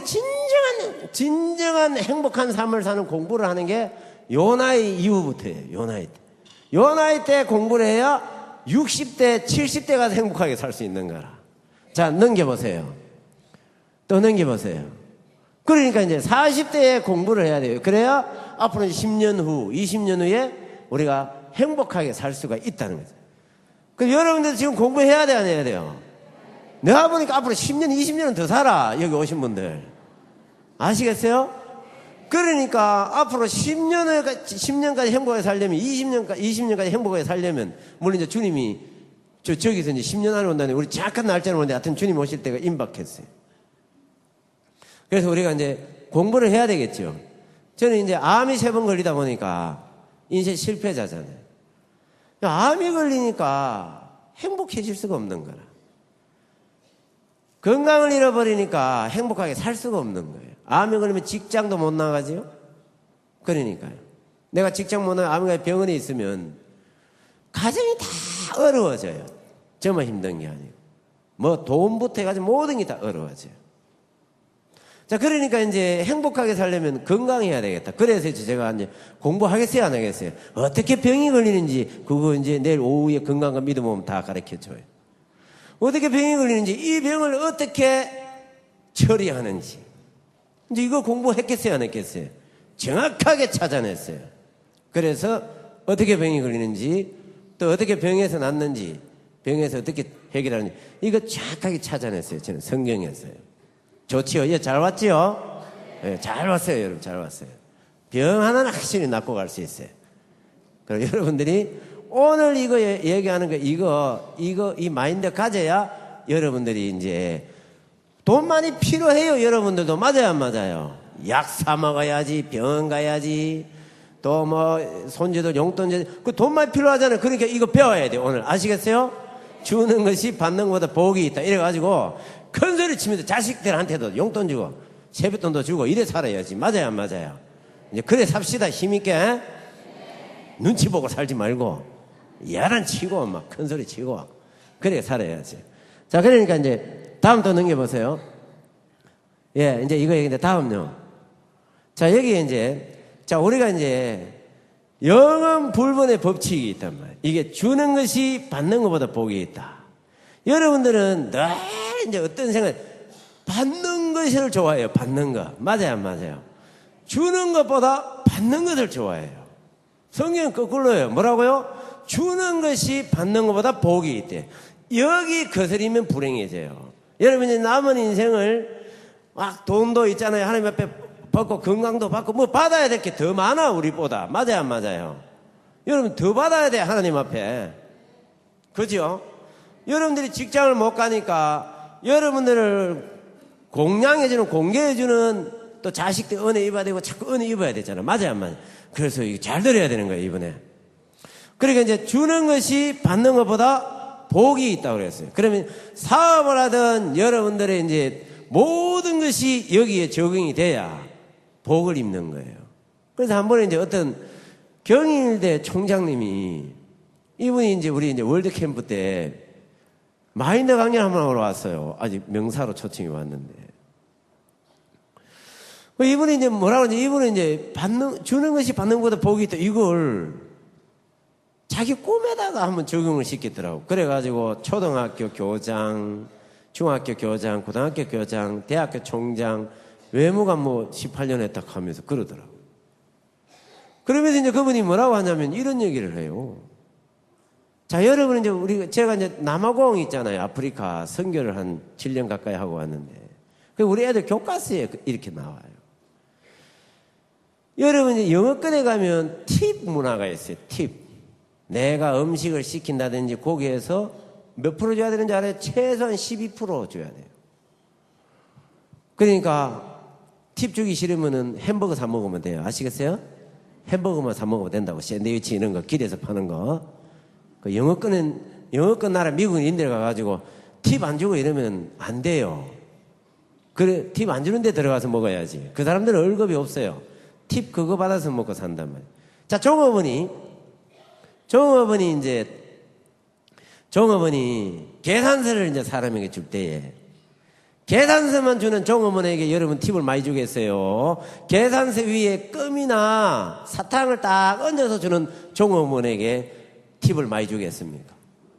진정한 행복한 삶을 사는 공부를 하는 게 요 나이 이후부터예요. 요 나이 때. 요 나이 때 공부를 해야 60대, 70대 가서 행복하게 살 수 있는 거라. 자, 넘겨보세요. 또 넘겨보세요. 그러니까 이제 40대에 공부를 해야 돼요. 그래야 앞으로 10년 후, 20년 후에 우리가 행복하게 살 수가 있다는 거죠. 그럼 여러분들 지금 공부해야 돼, 안 해야 돼요? 내가 보니까 앞으로 10년, 20년은 더 살아. 여기 오신 분들. 아시겠어요? 그러니까 앞으로 10년까지 행복하게 살려면, 20년까지 행복하게 살려면, 물론 이제 주님이 저기서 이제 10년 안에 온다는데 우리 잠깐 날짜를 오는데 하여튼 주님 오실 때가 임박했어요. 그래서 우리가 이제 공부를 해야 되겠죠. 저는 이제 암이 3번 걸리다 보니까 인생 실패자잖아요. 암이 걸리니까 행복해질 수가 없는 거라. 건강을 잃어버리니까 행복하게 살 수가 없는 거예요. 암이 걸리면 직장도 못 나가지요? 그러니까요. 내가 직장 못 나가 암이 병원에 있으면 가정이 다 어려워져요. 저만 힘든 게 아니고. 뭐 돈부터 해가지고 모든 게 다 어려워져요. 자, 그러니까 이제 행복하게 살려면 건강해야 되겠다. 그래서 제가 이제 공부하겠어요, 안 하겠어요? 어떻게 병이 걸리는지 그거 이제 내일 오후에 건강과 믿음 오면 다 가르쳐 줘요. 어떻게 병이 걸리는지, 이 병을 어떻게 처리하는지. 이제 이거 공부했겠어요, 안 했겠어요? 정확하게 찾아냈어요. 그래서 어떻게 병이 걸리는지, 또 어떻게 병에서 낫는지, 병에서 어떻게 해결하는지, 이거 정확하게 찾아냈어요. 저는 성경에서요. 좋지요? 예, 잘 왔지요? 예, 잘 왔어요, 여러분. 잘 왔어요. 병 하나는 확실히 낫고 갈 수 있어요. 그럼 여러분들이 오늘 이거 얘기하는 거, 이 마인드 가져야 여러분들이 이제 돈 많이 필요해요, 여러분들도. 맞아요, 안 맞아요? 약 사먹어야지, 병원 가야지, 또 뭐, 손주들 용돈, 그 돈 많이 필요하잖아요. 그러니까 이거 배워야 돼요, 오늘. 아시겠어요? 주는 것이 받는 것보다 복이 있다. 이래가지고 큰 소리 치면서 자식들한테도 용돈 주고, 세뱃돈도 주고, 이래 살아야지. 맞아요, 안 맞아요? 이제 그래 삽시다, 힘있게. 눈치 보고 살지 말고. 야단 치고 막 큰 소리 치고 그래 살아야지. 자, 그러니까 이제 다음 또 넘겨보세요. 예, 이제 이거 얘기인데 다음요. 자, 여기에 이제 자, 우리가 이제 영원 불변의 법칙이 있단 말이에요. 이게 주는 것이 받는 것보다 복이 있다. 여러분들은 늘 이제 어떤 생각, 받는 것을 좋아해요. 받는 거. 맞아요, 안 맞아요? 주는 것보다 받는 것을 좋아해요. 성경은 거꾸로예요. 뭐라고요? 주는 것이 받는 것보다 복이 있대. 여기 거스리면 불행해져요. 여러분이 남은 인생을 막 돈도 있잖아요. 하나님 앞에 받고 건강도 받고 뭐 받아야 될 게 더 많아, 우리보다. 맞아요, 안 맞아요? 여러분 더 받아야 돼, 하나님 앞에. 그죠? 여러분들이 직장을 못 가니까 여러분들을 공양해주는, 공개해주는 또 자식들 은혜 입어야 되고 자꾸 은혜 입어야 되잖아. 맞아요, 안 맞아요? 그래서 이거 잘 들어야 되는 거예요, 이번에. 그러니까 이제 주는 것이 받는 것보다 복이 있다고 그랬어요. 그러면 사업을 하든 여러분들의 이제 모든 것이 여기에 적용이 돼야 복을 입는 거예요. 그래서 한 번에 이제 어떤 경일대 총장님이 이분이 이제 우리 이제 월드 캠프 때 마인드 강연 한번 하러 왔어요. 아직 명사로 초청이 왔는데. 이분이 이제 뭐라고 하지? 이분은 이제 주는 것이 받는 것보다 복이 있다. 이걸 자기 꿈에다가 한번 적용을 시켰더라고. 그래가지고 초등학교 교장, 중학교 교장, 고등학교 교장, 대학교 총장, 외무관 뭐 18년 했다 하면서 그러더라고. 그러면서 이제 그분이 뭐라고 하냐면 이런 얘기를 해요. 자, 여러분 이제 제가 이제 남아공 있잖아요. 아프리카 선교를 한 7년 가까이 하고 왔는데. 우리 애들 교과서에 이렇게 나와요. 여러분 이제 영어권에 가면 팁 문화가 있어요. 팁. 내가 음식을 시킨다든지 거기에서 몇 프로 줘야 되는지 알아요? 최소한 12% 줘야 돼요. 그러니까 팁 주기 싫으면은 햄버거 사 먹으면 돼요. 아시겠어요? 햄버거만 사 먹으면 된다고. 샌드위치 이런 거 길에서 파는 거. 그 영어권 나라 미국인들 가가지고 팁 안 주고 이러면 안 돼요. 그래, 팁 안 주는 데 들어가서 먹어야지. 그 사람들은 월급이 없어요. 팁 그거 받아서 먹고 산단 말이에요. 자, 종업원이 계산서를 이제 사람에게 줄 때에 계산서만 주는 종업원에게 여러분 팁을 많이 주겠어요? 계산서 위에 껌이나 사탕을 딱 얹어서 주는 종업원에게 팁을 많이 주겠습니까?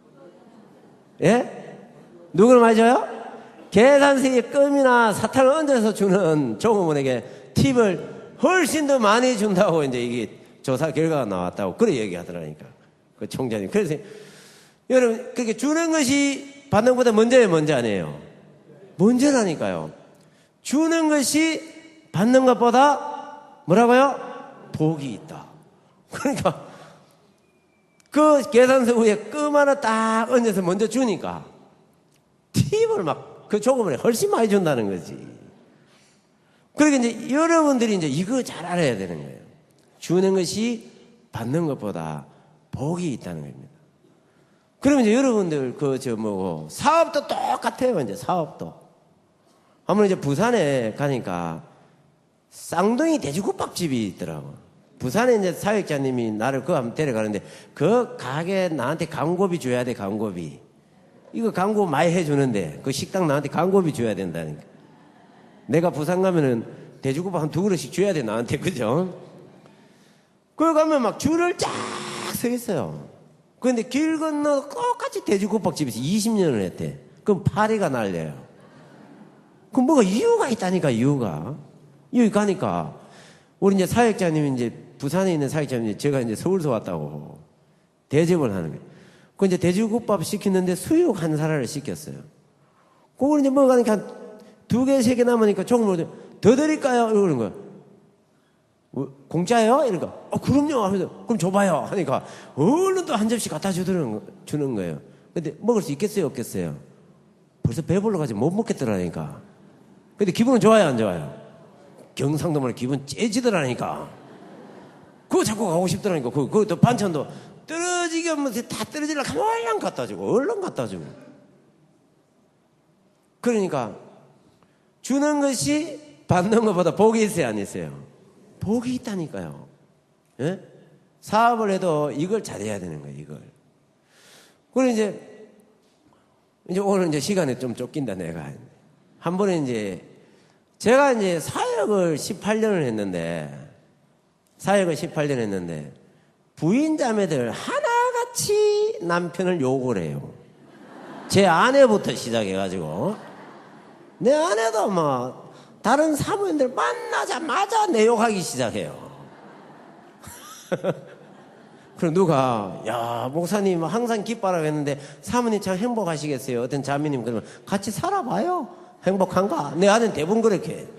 예? 누굴 많이 줘요? 계산서 위에 껌이나 사탕을 얹어서 주는 종업원에게 팁을 훨씬 더 많이 준다고 이제 이게 조사 결과가 나왔다고 그래 얘기하더라니까. 그 총장님. 그래서 여러분 그렇게 주는 것이 받는 것보다 먼저예요, 먼저 아니에요? 먼저라니까요. 주는 것이 받는 것보다 뭐라고요? 복이 있다. 그러니까 그 계산서 위에 껌 하나 딱 얹어서 먼저 주니까 팁을 막 그 조금에 훨씬 많이 준다는 거지. 그러니까 이제 여러분들이 이제 이거 잘 알아야 되는 거예요. 주는 것이 받는 것보다 복이 있다는 겁니다. 그러면 이제 여러분들 사업도 똑같아요. 이제 사업도. 한번 이제 부산에 가니까 쌍둥이 돼지국밥집이 있더라고. 부산에 이제 사역자님이 나를 그거 한번 데려가는데 그 가게 나한테 광고비 줘야 돼, 광고비. 이거 광고 많이 해주는데 그 식당 나한테 광고비 줘야 된다니까. 내가 부산 가면은 돼지국밥 한 2그릇씩 줘야 돼, 나한테. 그죠? 거기 가면 막 줄을 쫙 서 있어요. 그런데 길 건너 똑같이 돼지국밥집에서 20년을 했대. 그럼 파리가 날려요. 그럼 뭐가 이유가 있다니까, 이유가. 여기 가니까 우리 이제 사역자님이 이제 부산에 있는 사역자님이 제가 이제 서울서 왔다고 대접을 하는 거예요. 그 이제 돼지국밥 시켰는데 수육 한 사라를 시켰어요. 그걸 이제 먹으니까 2개, 3개 남으니까 조금 더 드릴까요? 이러는 거예요. 공짜예요? 이러니까, 그럼요. 그럼 줘봐요. 하니까, 얼른 또 한 접시 갖다 주는 거예요. 근데 먹을 수 있겠어요? 없겠어요? 벌써 배불러가지고 못 먹겠더라니까. 근데 기분은 좋아요? 안 좋아요? 경상도 말 기분 째지더라니까. 그거 자꾸 가고 싶더라니까. 그것도 반찬도 떨어지게 하면 다 떨어지려고 하면 얼른 갖다 주고, 얼른 갖다 주고. 그러니까, 주는 것이 받는 것보다 복이 있어요, 안 있어요? 복이 있다니까요. 예? 사업을 해도 이걸 잘해야 되는 거예요, 이걸. 그리고 이제 오늘 이제 시간에 좀 쫓긴다, 내가. 한 번에 제가 사역을 18년을 했는데, 부인 자매들 하나같이 남편을 욕을 해요. 제 아내부터 시작해가지고. 내 아내도 다른 사모님들 만나자마자 내 욕하기 시작해요. 그럼 누가, 야, 목사님 항상 기뻐하라고 했는데 사모님 참 행복하시겠어요? 어떤 자매님 그러면 같이 살아봐요. 행복한가? 내 아내는 대부분 그렇게 해.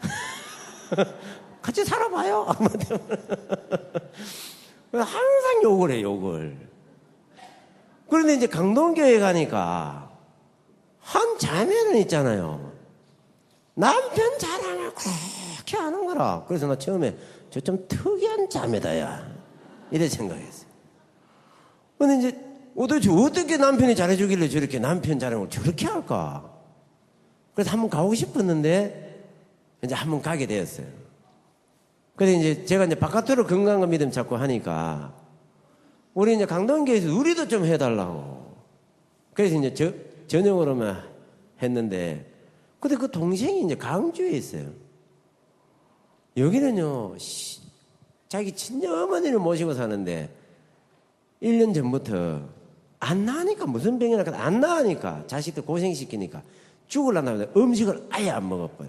같이 살아봐요. 항상 욕을 해, 욕을. 그런데 이제 강동교회 가니까 한 자매는 있잖아요. 남편 자랑을 그렇게 하는 거라. 그래서 나 처음에 저 좀 특이한 자매다, 야. 이래 생각했어요. 근데 이제 도대체 어떻게 남편이 잘해주길래 저렇게 남편 자랑을 저렇게 할까? 그래서 한번 가고 싶었는데 이제 한번 가게 되었어요. 그래서 이제 제가 이제 바깥으로 건강과 믿음 자꾸 하니까 우리 이제 강동교회에서 우리도 좀 해달라고. 그래서 이제 저녁으로만 했는데, 근데 그 동생이 이제 강주에 있어요. 여기는요, 자기 친정어머니를 모시고 사는데 1년 전부터 안 나으니까 무슨 병이나 안 나으니까 자식들 고생시키니까 죽으려나 하는데 음식을 아예 안 먹어버려요.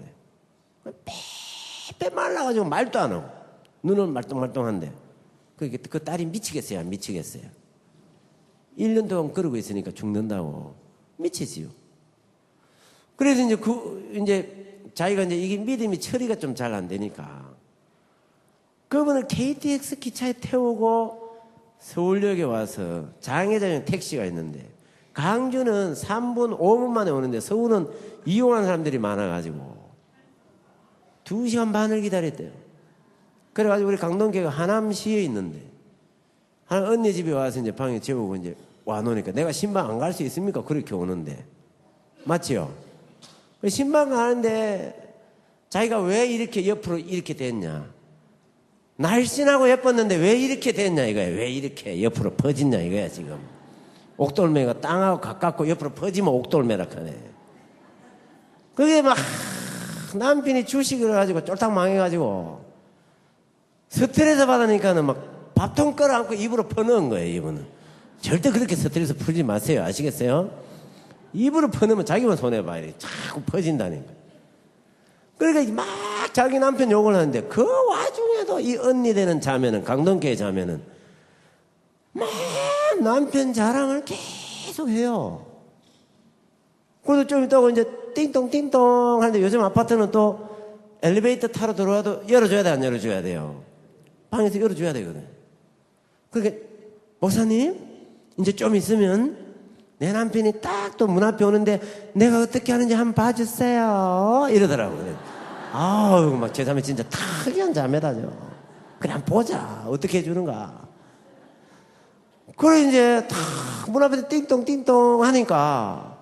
빼빼 말라가지고 말도 안 하고 눈은 말똥말똥한데 그 딸이 미치겠어요, 안 미치겠어요? 1년 동안 그러고 있으니까 죽는다고 미치지요. 그래서 이제 자기가 이제 이게 믿음이 처리가 좀 잘 안 되니까 그분을 KTX 기차에 태우고 서울역에 와서 장애자용 택시가 있는데 강주는 3분, 5분 만에 오는데 서울은 이용한 사람들이 많아가지고 2시간 반을 기다렸대요. 그래가지고 우리 강동교회가 하남시에 있는데 한 언니 집에 와서 이제 방에 재우고 이제 와놓으니까 내가 신방 안 갈 수 있습니까? 그렇게 오는데. 맞지요? 신방 가는데 자기가 왜 이렇게 옆으로 이렇게 됐냐. 날씬하고 예뻤는데 왜 이렇게 됐냐 이거야. 왜 이렇게 옆으로 퍼졌냐 이거야 지금. 옥돌매가 땅하고 가깝고 옆으로 퍼지면 옥돌매라 하네. 그게 막 남편이 주식을 해가지고 쫄딱 망해가지고 스트레스 받으니까는 막 밥통 끌어안고 입으로 퍼넣은 거예요. 이분은 절대 그렇게 스트레스 풀지 마세요. 아시겠어요? 입으로 퍼넣으면 자기만 손해봐야 돼. 자꾸 퍼진다니까. 그러니까 막 자기 남편 욕을 하는데 그 와중에도 이 언니 되는 자매는, 강동교회 자매는 막 남편 자랑을 계속 해요. 그래도 좀 있다고 이제 띵동띵동 하는데 요즘 아파트는 또 엘리베이터 타러 들어와도 열어줘야 돼, 안 열어줘야 돼요? 방에서 열어줘야 되거든. 그러니까 목사님 이제 좀 있으면 내 남편이 딱 또 문 앞에 오는데 내가 어떻게 하는지 한번 봐주세요 이러더라고요. 아우 막 제 자매 진짜 특이한 자매다죠. 그냥 보자 어떻게 해주는가. 그래 이제 딱 문 앞에서 띵동띵동 하니까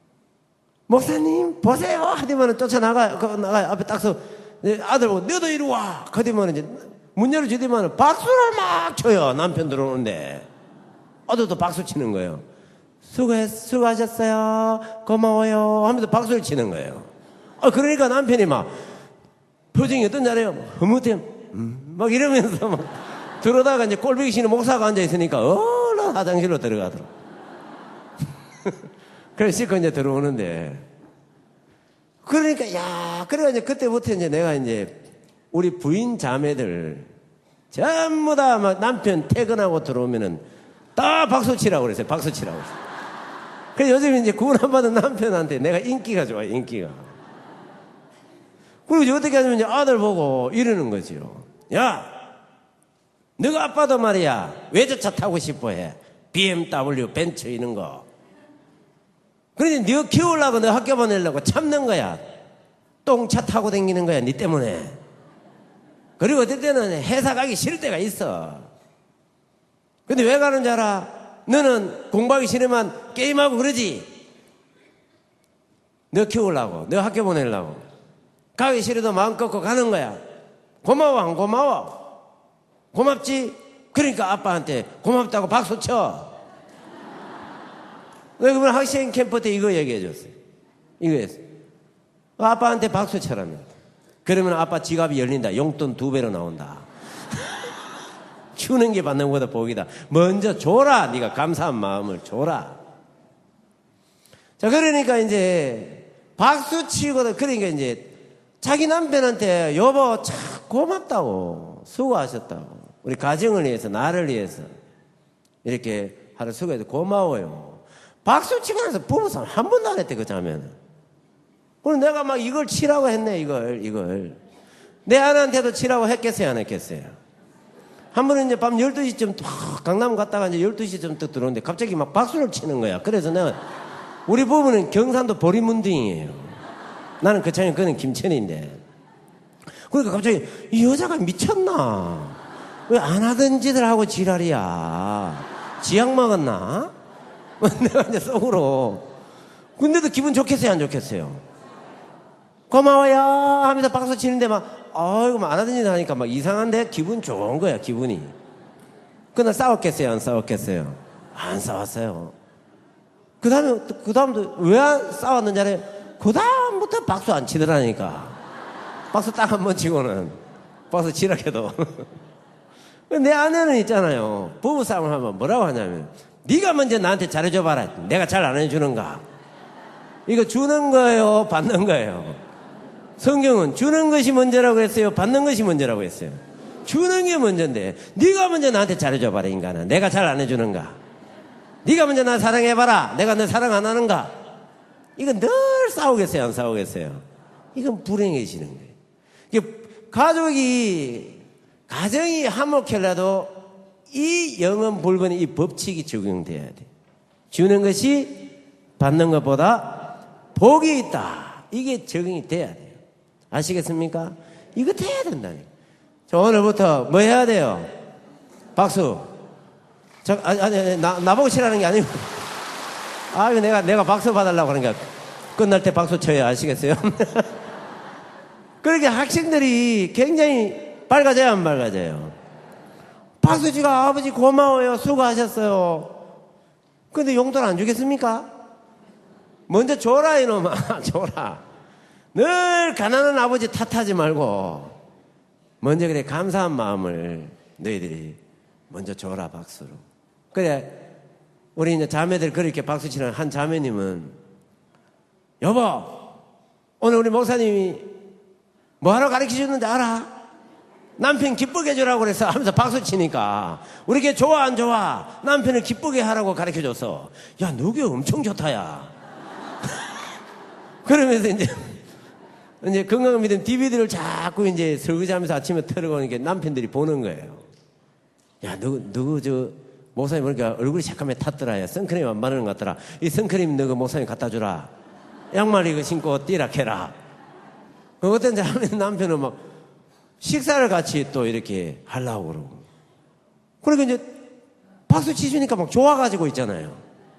목사님 보세요 하더만은 쫓아나가요. 앞에 딱 서 아들 보고 너도 이리 와 하더만은 이제 문 열어주더만은 박수를 막 쳐요. 남편 들어오는데 아들도 박수 치는 거예요. 수고하셨어요. 고마워요. 하면서 박수를 치는 거예요. 그러니까 남편이 막 표정이 어떤 자래요? 흐뭇해. 막 이러면서 막 들어다가 이제 꼴보기 싫은 목사가 앉아있으니까 얼른 화장실로 들어가더라고. 그래서 씻고 이제 들어오는데 그러니까 그래가 이제 그때부터 이제 내가 이제 우리 부인 자매들 전부 다 막 남편 퇴근하고 들어오면은 다 박수 치라고 그랬어요. 박수 치라고 그랬어요. 그래서 요즘 이제 구원받은 남편한테 내가 인기가 좋아요, 인기가. 그리고 이제 어떻게 하냐면 이제 아들 보고 이러는 거죠. 야, 너가 아빠도 말이야, 외제차 타고 싶어 해. BMW, 벤츠 이런 거. 그러니 너 키우려고 너 학교 보내려고 참는 거야. 똥차 타고 다니는 거야, 니 때문에. 그리고 어떨 때는 회사 가기 싫을 때가 있어. 근데 왜 가는 줄 알아? 너는 공부하기 싫으면 게임하고 그러지. 너 키우려고, 너 학교 보내려고. 가기 싫어도 마음 꺾고 가는 거야. 고마워 안 고마워? 고맙지? 그러니까 아빠한테 고맙다고 박수 쳐. 내가 그러면 학생 캠프 때 이거 얘기해 줬어요. 이거 했어요. 아빠한테 박수 쳐라면. 그러면 아빠 지갑이 열린다. 용돈 2배로 나온다. 주는 게 받는 것보다 복이다. 먼저 줘라. 네가 감사한 마음을 줘라. 자, 그러니까 이제 박수 치고도 그러니까 이제 자기 남편한테 여보 참 고맙다고 수고하셨다고 우리 가정을 위해서 나를 위해서 이렇게 하루 수고해서 고마워요. 박수 치고 나서 부부싸움 한 번도 안 했대 그 자매는. 그럼 내가 막 이걸 치라고 했네. 이걸 내 아내한테도 치라고 했겠어요 안 했겠어요? 한 번은 이제 밤 12시쯤 강남 갔다가 이제 12시쯤 또 들어오는데 갑자기 막 박수를 치는 거야. 그래서 내가 우리 부부는 경산도 보리문딩이에요. 나는 그 차이 그는 김천인데. 그러니까 갑자기 이 여자가 미쳤나? 왜 안 하던 짓을 하고 지랄이야? 지약 먹었나? 내가 이제 속으로. 근데도 기분 좋겠어요, 안 좋겠어요? 고마워요 하면서 박수 치는데 막 아이고 안 하던 짓을 하니까 막 이상한데 기분 좋은 거야, 기분이. 그날 싸웠겠어요, 안 싸웠겠어요? 안 싸웠어요. 그 다음도 왜 싸웠는지 알아요? 그 다음부터 박수 안 치더라니까. 박수 딱 한 번 치고는 박수 치라해도. 내 아내는 있잖아요. 부부싸움을 하면 뭐라고 하냐면 네가 먼저 나한테 잘해줘 봐라. 내가 잘 안 해주는가. 이거 주는 거예요, 받는 거예요. 성경은 주는 것이 먼저라고 했어요, 받는 것이 먼저라고 했어요. 주는 게 먼저인데 네가 먼저 나한테 잘해줘 봐라. 인간아, 내가 잘 안 해주는가. 네가 먼저 나 사랑해봐라. 내가 너 사랑 안 하는가. 이건 늘 싸우겠어요, 안 싸우겠어요? 이건 불행해지는 거예요. 가정이 화목하려도 이 영은 불건의 이 법칙이 적용돼야 돼. 주는 것이 받는 것보다 복이 있다. 이게 적용이 돼야 돼요. 아시겠습니까? 이거 돼야 된다니까. 자, 오늘부터 뭐 해야 돼요? 박수. 나보고 치라는 게 아니고. 이거 내가 박수 받으려고 하는 거야. 끝날 때 박수 쳐요. 아시겠어요? 그렇게 학생들이 굉장히 밝아져야 안 밝아져요? 박수치가 아버지 고마워요. 수고하셨어요. 근데 용돈 안 주겠습니까? 먼저 줘라 이놈아. 줘라. 늘 가난한 아버지 탓하지 말고 먼저 그래 감사한 마음을 너희들이 먼저 줘라 박수로. 그래 우리 이제 자매들 그렇게 박수치는 한 자매님은 여보 오늘 우리 목사님이 뭐하러 가르쳐줬는지 알아? 남편 기쁘게 해주라고 그래서 하면서 박수 치니까 우리 걔 좋아 안 좋아? 남편을 기쁘게 하라고 가르쳐줬어. 야 너게 엄청 좋다 야. 그러면서 이제 건강한 믿음 DVD를 자꾸 이제 설거지하면서 아침에 틀어보니까 남편들이 보는 거예요. 야 너 저 목사님 보니까 얼굴이 잠깐만 탔더라. 야 선크림 안 바르는 것 같더라. 이 선크림 너그 목사님 갖다 주라. 양말 이거 신고 뛰라 캐라. 어떤 남편은 막 식사를 같이 또 이렇게 하려고 그러고. 그러니까 이제 박수 치주니까 막 좋아가지고 있잖아요.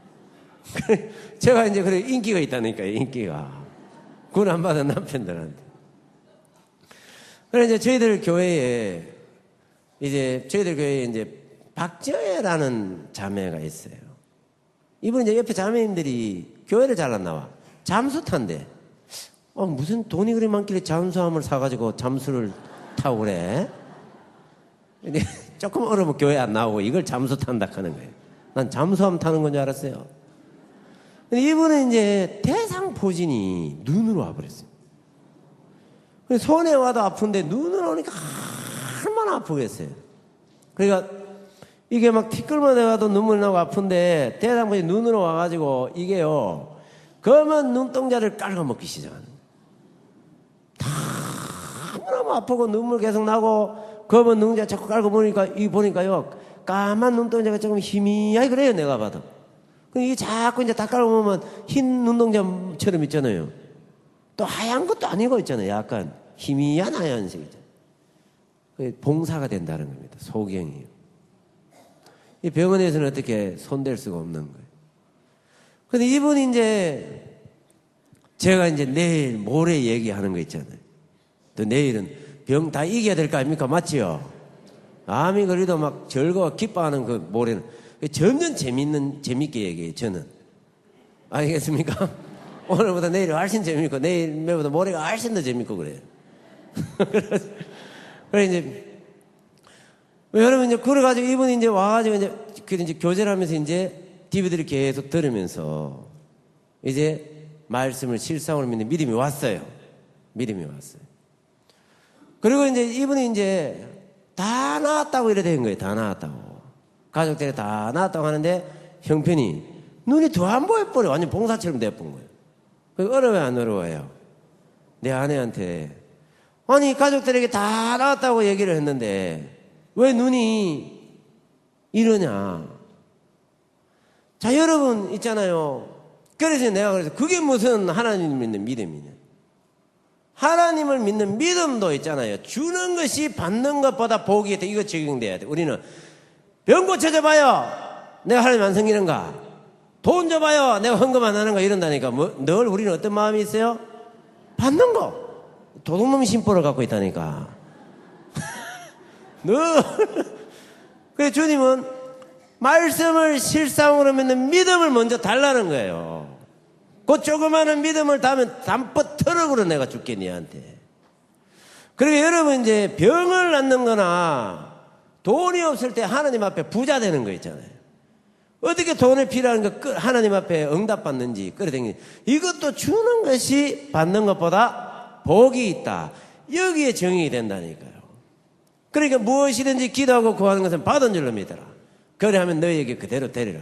제가 이제 그래 인기가 있다니까요, 인기가. 군 안 받은 남편들한테. 그래 이제 저희들 교회에 이제 박정혜라는 자매가 있어요. 이분은 이제 옆에 자매님들이 교회를 잘 안 나와. 잠수 탄대. 무슨 돈이 그리 많길래 잠수함을 사가지고 잠수를 타고 그래? 근데 조금 어려면 교회 안 나오고 이걸 잠수 탄다 하는 거예요. 난 잠수함 타는 건 줄 알았어요. 근데 이분은 이제 대상포진이 눈으로 와버렸어요. 손에 와도 아픈데 눈으로 오니까 얼마나 아프겠어요. 그러니까 이게 막 티끌만 내가도 눈물 나고 아픈데 대상포진이 눈으로 와가지고 이게요 검은 눈동자를 깔아먹기 시작하는 거예요. 너무 아프고 눈물 계속 나고 검은 눈동자 자꾸 깔고 보니까요 까만 눈동자가 조금 희미하게 그래요. 내가 봐도. 이게 자꾸 이제 다 깔고 보면 흰 눈동자처럼 있잖아요. 또 하얀 것도 아니고 있잖아요. 약간 희미한 하얀색 있잖아요. 봉사가 된다는 겁니다. 소경이요. 이 병원에서는 어떻게 손댈 수가 없는 거예요. 근데 이분이 이제 제가 이제 내일 모레 얘기하는 거 있잖아요. 또 내일은 병 다 이겨야 될 거 아닙니까? 맞지요? 암이 걸려도 막 즐거워 기뻐하는 그 모레는 점점 재밌게 얘기해요. 저는. 알겠습니까? 오늘보다 내일이 훨씬 재밌고 내일보다 모레가 훨씬 더 재밌고 그래요. 그래 이제 여러분 이제 그래가지고 이분이 이제 와가지고 이제 교제를 하면서 이제 DVD를 계속 들으면서 이제 말씀을 실상으로 믿는 믿음이 왔어요. 믿음이 왔어요. 그리고 이제 이분이 이제 다 나았다고 이래 된 거예요. 다 나았다고. 가족들이 다 나았다고 하는데 형편이 눈이 더 안 보여버려. 완전 봉사처럼 돼본 거예요. 어려워요, 안 어려워요? 내 아내한테 아니 가족들에게 다 나았다고 얘기를 했는데 왜 눈이 이러냐? 자, 여러분 있잖아요. 그래서 내가 그래서 그게 무슨 하나님을 믿는 믿음이냐? 하나님을 믿는 믿음도 있잖아요. 주는 것이 받는 것보다 복이 있다. 이거 적용돼야 돼. 우리는 병 고쳐줘봐요. 내가 하나님 안 섬기는가? 돈 줘봐요. 내가 헌금 안 하는가? 이런다니까. 늘 우리는 어떤 마음이 있어요? 받는 거. 도둑놈 심보를 갖고 있다니까. 늘. 그래서 주님은 말씀을 실상으로 믿는 믿음을 먼저 달라는 거예요. 그 조그마한 믿음을 다면 담버 트럭으로 내가 줄게 니한테. 그리고 여러분 이제 병을 낫는 거나 돈이 없을 때 하나님 앞에 부자 되는 거 있잖아요. 어떻게 돈을 필요한 거 하나님 앞에 응답받는지 끌어당기지. 이것도 주는 것이 받는 것보다 복이 있다. 여기에 정의가 된다니까요. 그러니까 무엇이든지 기도하고 구하는 것은 받은 줄로 믿어라. 그래하면 너희에게 그대로 되리라.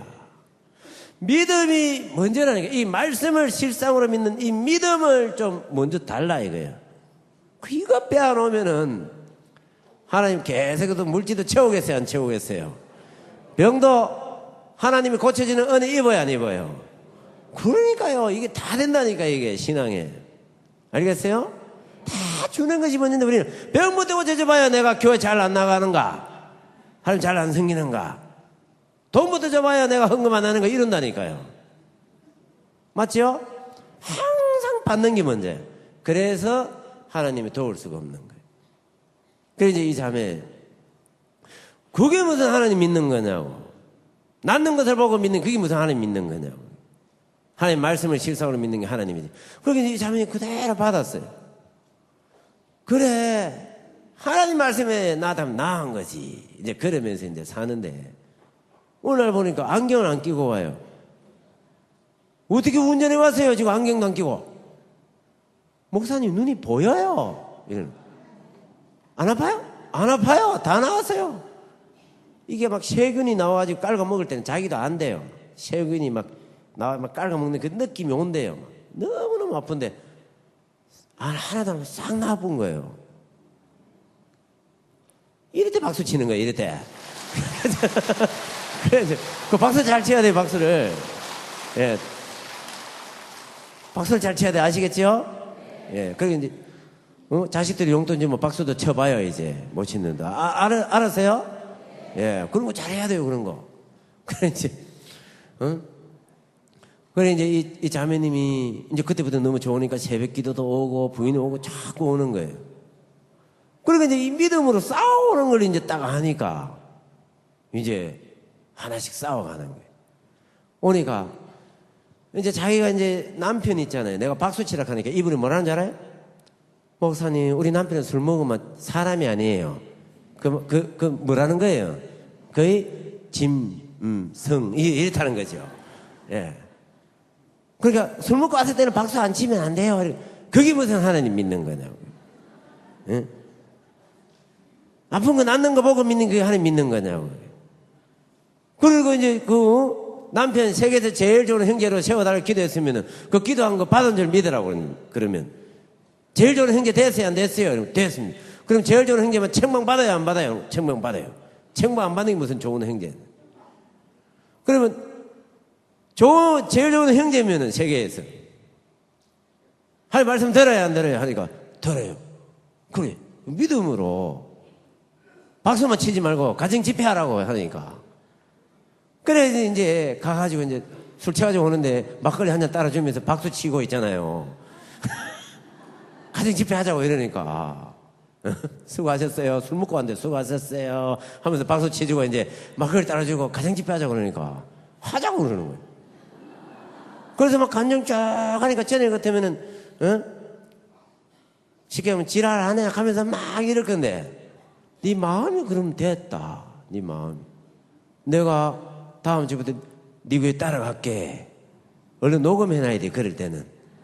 믿음이 먼저라니까. 이 말씀을 실상으로 믿는 이 믿음을 좀 먼저 달라 이거예요. 이거 빼앗놓으면은 하나님 계속해도 물질도 채우겠어요, 안 채우겠어요? 병도 하나님이 고쳐지는 은혜 입어야 안 입어요? 그러니까요. 이게 다 된다니까, 이게 신앙에. 알겠어요? 다 주는 것이 먼저인데 우리는 병부터 고쳐줘봐야 내가 교회 잘 안 나가는가? 하나님 잘 안 생기는가? 돈부터 줘봐야 내가 헌금 안 하는가? 이런다니까요. 맞죠? 항상 받는 게 먼저예요. 그래서 하나님이 도울 수가 없는 거예요. 그래서 이제 이 자매, 그게 무슨 하나님 믿는 거냐고. 낫는 것을 보고 믿는 그게 무슨 하나님 믿는 거냐고. 하나님 말씀을 실상으로 믿는 게 하나님이지. 그러니까 이 자매는 그대로 받았어요. 그래, 하나님 말씀에 나다면 나은 거지. 이제 그러면서 이제 사는데, 오늘 보니까 안경을 안 끼고 와요. 어떻게 운전해 왔어요? 지금 안경도 안 끼고. 목사님 눈이 보여요. 이런. 안 아파요? 안 아파요. 다 나왔어요. 이게 막 세균이 나와가지고 깔아 먹을 때는 자기도 안 돼요. 세균이 막 나와 막 깔아 먹는 그 느낌이 온대요. 너무너무 아픈데 하나도 싹 나쁜 거예요. 이럴 때 박수 치는 거예요. 이럴 때. 그래서 그 박수 잘 쳐야 돼요. 박수를. 예. 박수를 잘 쳐야 돼. 아시겠죠? 예. 그리고 이제 자식들이 용돈 주면 박수도 쳐봐요. 이제 못 치는데. 알았어요? 예. 그런 거 잘해야 돼요. 그런 거. 그래 이제 그래 이제 이 자매님이 이제 그때부터 너무 좋으니까 새벽 기도도 오고 부인이 오고 자꾸 오는 거예요. 그러니까 이제 이 믿음으로 싸우는 걸 이제 딱 하니까 이제 하나씩 싸워가는 거예요. 오니까 이제 자기가 이제 남편 있잖아요. 내가 박수 치라 하니까 이분이 뭐라는 줄 알아요? 목사님, 우리 남편은 술 먹으면 사람이 아니에요. 그 뭐라는 거예요? 거의 짐승 이렇다는 거죠. 예. 그러니까 술 먹고 왔을 때는 박수 안 치면 안 돼요. 그게 무슨 하나님 믿는 거냐고. 예? 아픈 거 낫는 거 보고 믿는 게 하나님 믿는 거냐고. 그리고 이제 그 남편 세계에서 제일 좋은 형제로 세워달라고 기도했으면은 그 기도한 거 받은 줄 믿으라고 그러면 제일 좋은 형제 됐어요? 안 됐어요? 됐습니다. 그럼 제일 좋은 형제만 책망 받아요? 안 받아요? 책망 받아요. 책망 안 받는 게 무슨 좋은 형제? 그러면 제일 좋은 형제면은 세계에서 할 말씀 들어야 안 들어요? 하니까 들어요. 그래 믿음으로 박수만 치지 말고 가정 집회하라고 하니까. 그래 이제 가가지고 이제 술 취가지고 오는데 막걸리 한 잔 따라주면서 박수 치고 있잖아요. 가정 집회 하자고 이러니까 수고하셨어요. 술 먹고 왔는데 수고하셨어요 하면서 박수 치주고 이제 막걸리 따라주고 가정 집회 하자고 그러니까 하자고 그러는 거예요. 그래서 막 간증 쫙 하니까 전에 같으면은 쉽게 하면 지랄하네 하면서 막 이럴 건데 네 마음이 그럼 됐다. 네 마음. 내가 다음 주부터 네 귀에 따라갈게. 얼른 녹음해놔야 돼. 그럴 때는.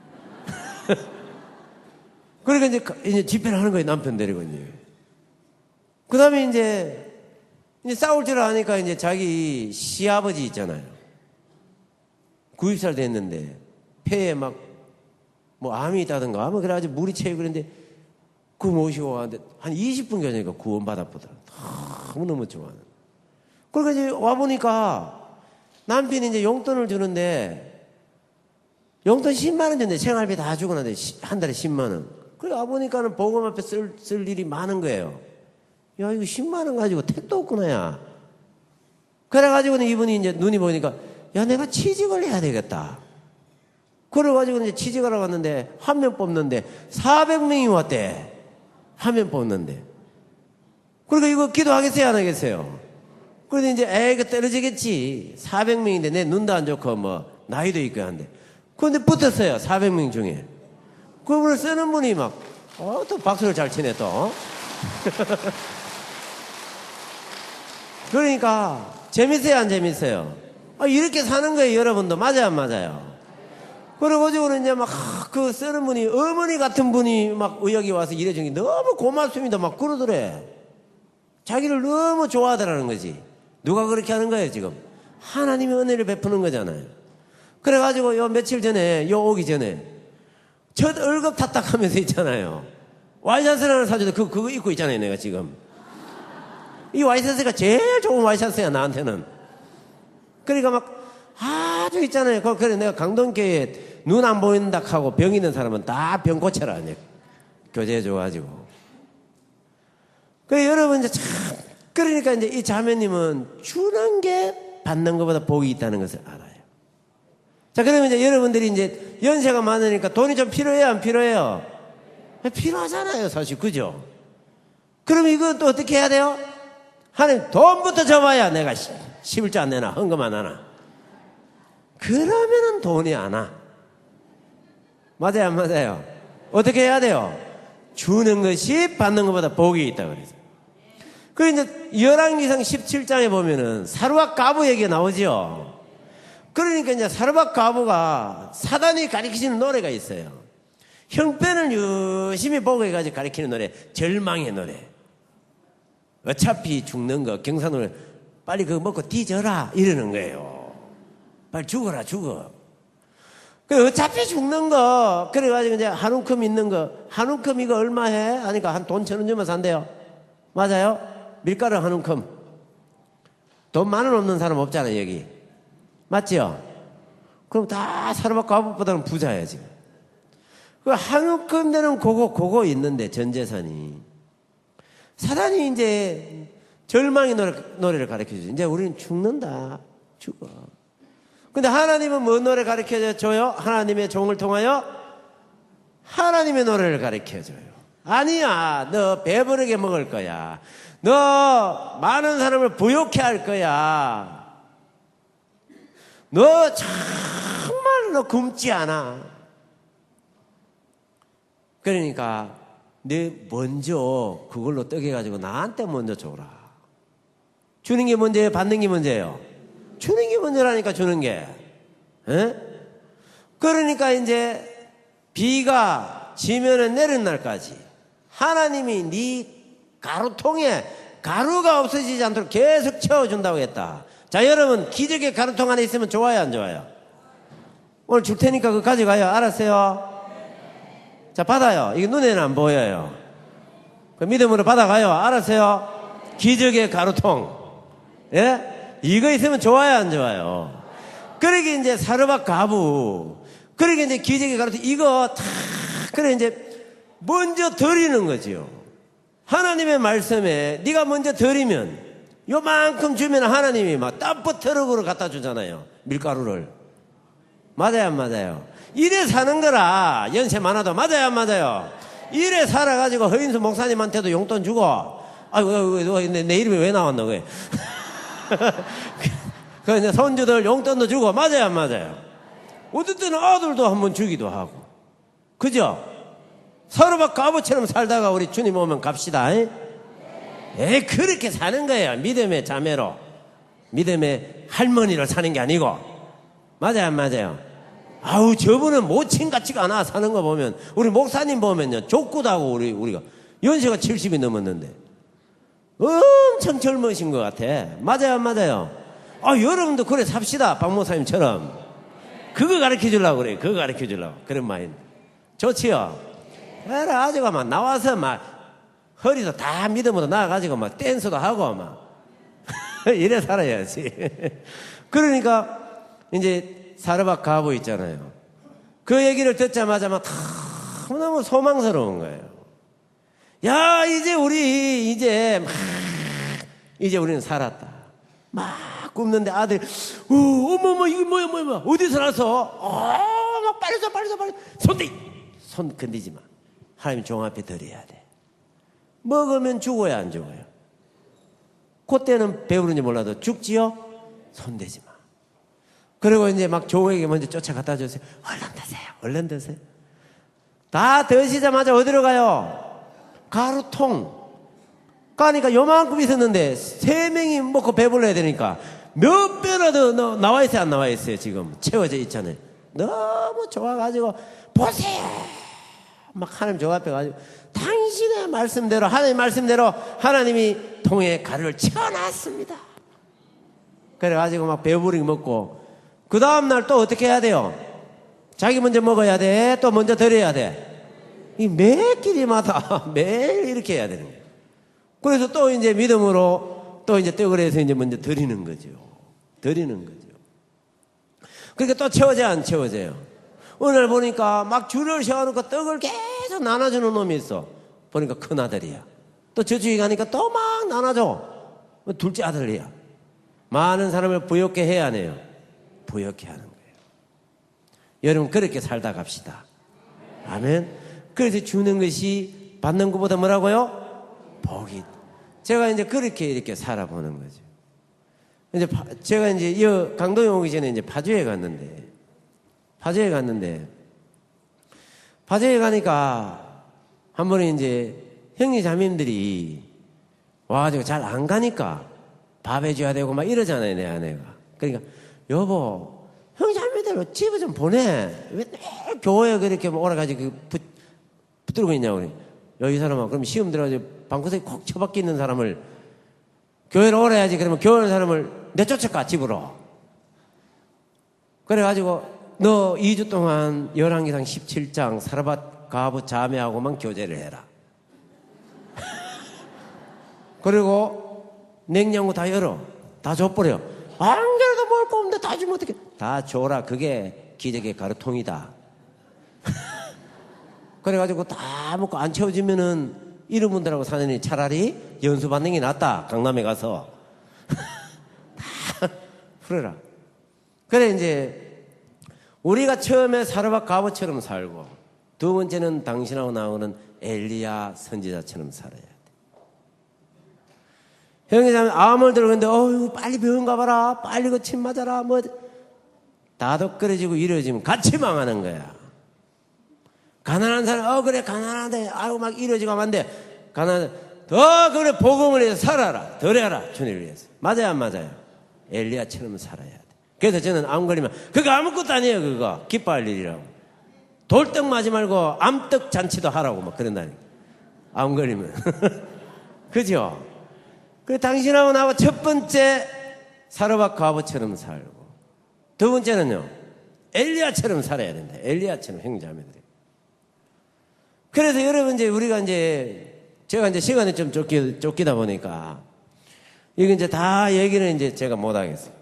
그러니까 이제 집회를 하는 거예요. 남편 데리고 이제. 그 다음에 이제 싸울 줄 아니까 이제 자기 시아버지 있잖아요. 90살 됐는데 폐에 막 뭐 암이 있다든가 뭐 그래가지고 물이 채이고 그랬는데 그 모시고 왔는데 한 20분 전이니까 구원받았거든. 너무너무 좋아하는. 그러니까 이제 와보니까 남편이 이제 용돈을 주는데 용돈 10만 원 줬는데 생활비 다 주고 나는데 한 달에 10만 원. 그래 와보니까는 보험 앞에 쓸 일이 많은 거예요. 야, 이거 10만 원 가지고 택도 없구나, 야. 그래가지고는 이분이 이제 눈이 보이니까 야, 내가 취직을 해야 되겠다. 그래가지고 이제 취직을 하러 갔는데 한 명 뽑는데 400명이 왔대. 한 명 뽑는데. 그러니까 이거 기도하겠어요, 안 하겠어요? 그래도 이제 이거 떨어지겠지. 400명인데 내 눈도 안 좋고 뭐 나이도 있고 한데. 그런데 붙었어요, 400명 중에. 그분을 쓰는 분이 막 또 박수를 잘 치네 또. 그러니까 재밌어요, 안 재밌어요? 이렇게 사는 거예요, 여러분도. 맞아요, 안 맞아요? 그래가지고는 이제 막 그 쓰는 분이 어머니 같은 분이 막 의역이 와서 일해주는 게 너무 고맙습니다 막 그러더래. 자기를 너무 좋아하더라는 거지. 누가 그렇게 하는 거예요, 지금? 하나님의 은혜를 베푸는 거잖아요. 그래가지고 요 며칠 전에, 요 오기 전에 첫 월급 탔다하면서 있잖아요. 와이셔츠 하나 사줘도 그거 입고 있잖아요, 내가 지금. 이 와이셔츠가 제일 좋은 와이셔츠야, 나한테는. 그러니까 막 아주 있잖아요. 그래 내가 강동교회에 눈 안 보인다 하고 병 있는 사람은 다 병 고쳐라, 교제해줘가지고. 그래 여러분 이제 참, 그러니까 이제 이 자매님은 주는 게 받는 것보다 복이 있다는 것을 알아요. 자, 그러면 이제 여러분들이 이제 연세가 많으니까 돈이 좀 필요해요, 안 필요해요? 필요하잖아요, 사실. 그죠? 그럼 이건 또 어떻게 해야 돼요? 하나님, 돈부터 줘봐야 내가 11조 안 내나, 헌금 안 하나. 그러면은 돈이 안 와. 맞아요, 안 맞아요? 어떻게 해야 돼요? 주는 것이 받는 것보다 복이 있다 그래서. 그 이제 열왕기상 17장에 보면은 사르밧 가부 얘기가 나오죠. 그러니까 이제 사르밧 가부가 사단이 가리키시는 노래가 있어요. 형편을 열심히 보고 해가지고 가리키는 노래, 절망의 노래. 어차피 죽는 거, 경산노래, 빨리 그거 먹고 뒤져라 이러는 거예요. 빨리 죽어라, 죽어. 그 어차피 죽는 거, 그래가지고 이제 한 움큼 있는 거, 한 움큼 이거 얼마 해? 하니까 한 돈 1,000원 주면 산대요. 맞아요? 밀가루 한 움큼. 돈 10,000원 없는 사람 없잖아요, 여기. 맞지요? 그럼 다 사르밧 가부보다는 부자야, 지금. 그 한 움큼 되는 그거 있는데, 전 재산이. 사단이 이제 절망의 노래를 가르쳐주죠. 이제 우리는 죽는다. 죽어. 근데 하나님은 뭔 노래 가르쳐줘요? 하나님의 종을 통하여 하나님의 노래를 가르쳐줘요. 아니야, 너 배부르게 먹을 거야. 너 많은 사람을 부욕해 할 거야. 너 정말 너 굶지 않아. 그러니까 너 먼저 그걸로 떡해가지고 나한테 먼저 줘라. 주는 게 문제예요? 받는 게 문제예요? 주는 게 문제라니까, 주는 게. 에? 그러니까 이제 비가 지면은 내리는 날까지 하나님이 네 가루통에 가루가 없어지지 않도록 계속 채워준다고 했다. 자, 여러분 기적의 가루통 안에 있으면 좋아요, 안 좋아요? 오늘 줄 테니까 그거 가져가요. 알았어요? 자, 받아요. 이게 눈에는 안 보여요. 그 믿음으로 받아가요. 알았어요? 기적의 가루통. 예? 이거 있으면 좋아요, 안 좋아요? 그러게 이제 사르밧 가부, 그러게 이제 기적의 가루통, 이거 다, 그래 이제 먼저 드리는 거지요. 하나님의 말씀에 네가 먼저 드리면 요만큼 주면 하나님이 막 땀프 트럭으로 갖다 주잖아요, 밀가루를. 맞아요, 안 맞아요? 이래 사는 거라. 연세 많아도. 맞아요, 안 맞아요? 이래 살아가지고 허인수 목사님한테도 용돈 주고, 아이고, 내 이름이 왜 나왔노, 그게. 그 이제 손주들 용돈도 주고. 맞아요, 안 맞아요? 어떤 때는 아들도 한번 주기도 하고. 그죠? 사르밧 가부처럼 살다가 우리 주님 오면 갑시다. 그렇게 사는 거예요. 믿음의 자매로, 믿음의 할머니로 사는 게 아니고. 맞아요, 안 맞아요? 아우, 저분은 모친 같지가 않아, 사는 거 보면. 우리 목사님 보면요, 족구도 하고, 우리가 연세가 70이 넘었는데 엄청 젊으신 것 같아. 맞아요, 안 맞아요? 여러분도 그래 삽시다, 박 목사님처럼. 그거 가르쳐 주려고 그래. 그거 가르쳐 주려고. 그런 마인드 좋지요? 그래, 아주가 막 나와서 막 허리도 다 믿음으로 나와가지고 막 댄스도 하고 막 이래 살아야지. 그러니까 이제 사르밧 가보 있잖아요. 그 얘기를 듣자마자 막 너무 소망스러운 거예요. 야, 이제 우리는 살았다. 막 굽는데 아들, 어머, 이게 뭐야. 어디서 나서? 막 빨리 써. 손 건드지 마. 하나님 종 앞에 드려야 돼. 먹으면 죽어야 안 죽어요? 그때는 배부른지 몰라도 죽지요? 손대지 마. 그리고 이제 막 종에게 먼저 쫓아갔다 주세요. 얼른 드세요. 다 드시자마자 어디로 가요? 가루통. 가니까 요만큼 있었는데 3명이 먹고 배불러야 되니까 몇 배나 더 나와 있어요, 안 나와 있어요? 지금 채워져 있잖아요. 너무 좋아가지고 보세요. 막 하나님 종 앞에 가지고 당신의 말씀대로, 하나님 말씀대로 하나님이 통에 가루를 채워놨습니다. 그래가지고 막 배부르게 먹고 그 다음날 또 어떻게 해야 돼요? 자기 먼저 먹어야 돼. 또 먼저 드려야 돼. 이 매 끼리마다 매일 이렇게 해야 되는 거예요. 그래서 또 이제 믿음으로 또 이제 떡을 해서 이제 먼저 드리는 거죠. 그러니까 또 채워져요, 안 채워져요? 오늘 보니까 막 줄을 세워놓고 떡을 계속 나눠주는 놈이 있어. 보니까 큰 아들이야. 또 저쪽에 가니까 또 막 나눠줘. 둘째 아들이야. 많은 사람을 부욕해 해야 하네요. 부욕해 하는 거예요. 여러분, 그렇게 살다 갑시다. 아멘. 그래서 주는 것이 받는 것보다 뭐라고요? 복이. 제가 이제 그렇게 이렇게 살아보는 거죠. 이제 제가 이제 강동에 오기 전에 이제 파주에 갔는데 파주에 가니까 한 번에 이제 형님 자매님들이 와가지고 잘 안 가니까 밥 해줘야 되고 막 이러잖아요, 내 아내가. 그러니까 여보, 형님 자매들 집에 좀 보내. 왜 매일 교회에 그렇게 오라가지고 붙들고 있냐고 그래. 이 사람아, 그럼 시험 들어가지고 방구석에 콕 처박혀 있는 사람을 교회를 오래야지. 그러면 교회 오는 사람을 내쫓을까, 집으로. 그래가지고 너 2주 동안 열왕기상 17장 사르밧 가부 자매하고만 교제를 해라. 그리고 냉장고 다 열어. 다 줘버려. 안 그래도 먹을 거 없는데 다 주면 어떡해. 다 줘라. 그게 기적의 가루통이다. 그래가지고 다 먹고 안 채워지면은 이런 분들하고 사느니 차라리 연수받는 게 낫다. 강남에 가서. 다 풀어라. 그래 이제 우리가 처음에 사르밧 가부처럼 살고 두 번째는 당신하고 나오는 엘리야 선지자처럼 살아야 돼. 형이 자면 암을 들었는데 어휴 빨리 병원 가봐라. 빨리 그 침 맞아라. 뭐 다독거려지고 이러지면 같이 망하는 거야. 가난한 사람 그래 가난한데 아이고 막 이러지고 하면 안 돼. 가난한 그래 복음을 해서 살아라. 덜해라. 주님을 위해서. 맞아요 안 맞아요? 엘리야처럼 살아야 돼. 그래서 저는 암 걸리면 그거 아무것도 아니에요. 그거 기뻐할 일이라고. 돌떡 맞지 말고 암떡 잔치도 하라고 막 그런다니까. 암 걸리면. 그죠? 그 당신하고 나하고 첫 번째 사르밧 가부처럼 살고 두 번째는요 엘리야처럼 살아야 된다. 엘리야처럼 형제자매들이. 그래서 여러분 이제 우리가 이제 제가 이제 시간이 좀 쫓기다 보니까 이거 이제 다 얘기는 이제 제가 못 하겠어요.